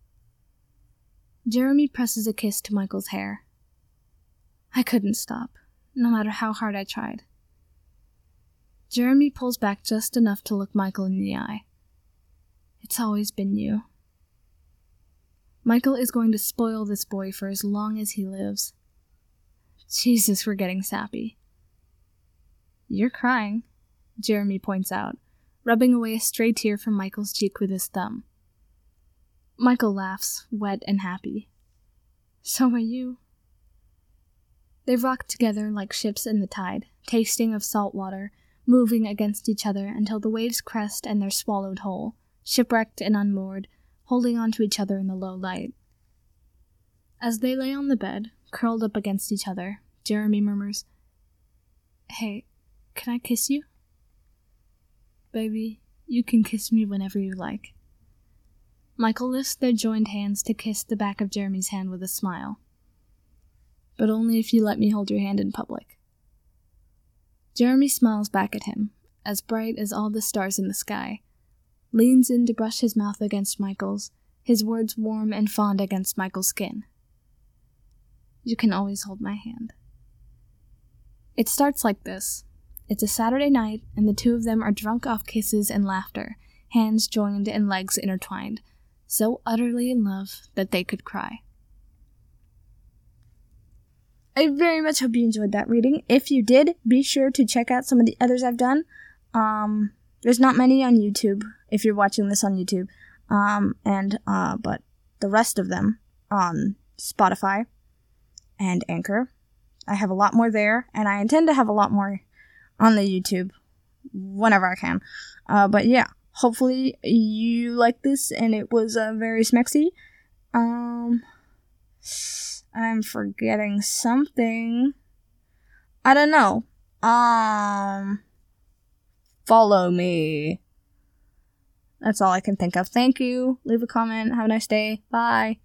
Jeremy presses a kiss to Michael's hair. I couldn't stop, no matter how hard I tried. Jeremy pulls back just enough to look Michael in the eye. It's always been you. Michael is going to spoil this boy for as long as he lives. Jesus, we're getting sappy. You're crying, Jeremy points out, rubbing away a stray tear from Michael's cheek with his thumb. Michael laughs, wet and happy. So are you. They rock together like ships in the tide, tasting of salt water, moving against each other until the waves crest and they're swallowed whole, shipwrecked and unmoored, holding on to each other in the low light. As they lay on the bed, curled up against each other, Jeremy murmurs, Hey, can I kiss you? Baby, you can kiss me whenever you like. Michael lifts their joined hands to kiss the back of Jeremy's hand with a smile. But only if you let me hold your hand in public. Jeremy smiles back at him, as bright as all the stars in the sky, leans in to brush his mouth against Michael's, his words warm and fond against Michael's skin. You can always hold my hand. It starts like this. It's a Saturday night, and the two of them are drunk off kisses and laughter, hands joined and legs intertwined, so utterly in love that they could cry. I very much hope you enjoyed that reading. If you did, be sure to check out some of the others I've done. Um, there's not many on YouTube, if you're watching this on YouTube, um, and, uh, but the rest of them on Spotify and Anchor. I have a lot more there, and I intend to have a lot more on the YouTube whenever I can. Uh, but yeah, hopefully you like this, and it was uh, very smexy. Um, I'm forgetting something. I don't know. Um, follow me. That's all I can think of. Thank you. Leave a comment. Have a nice day. Bye.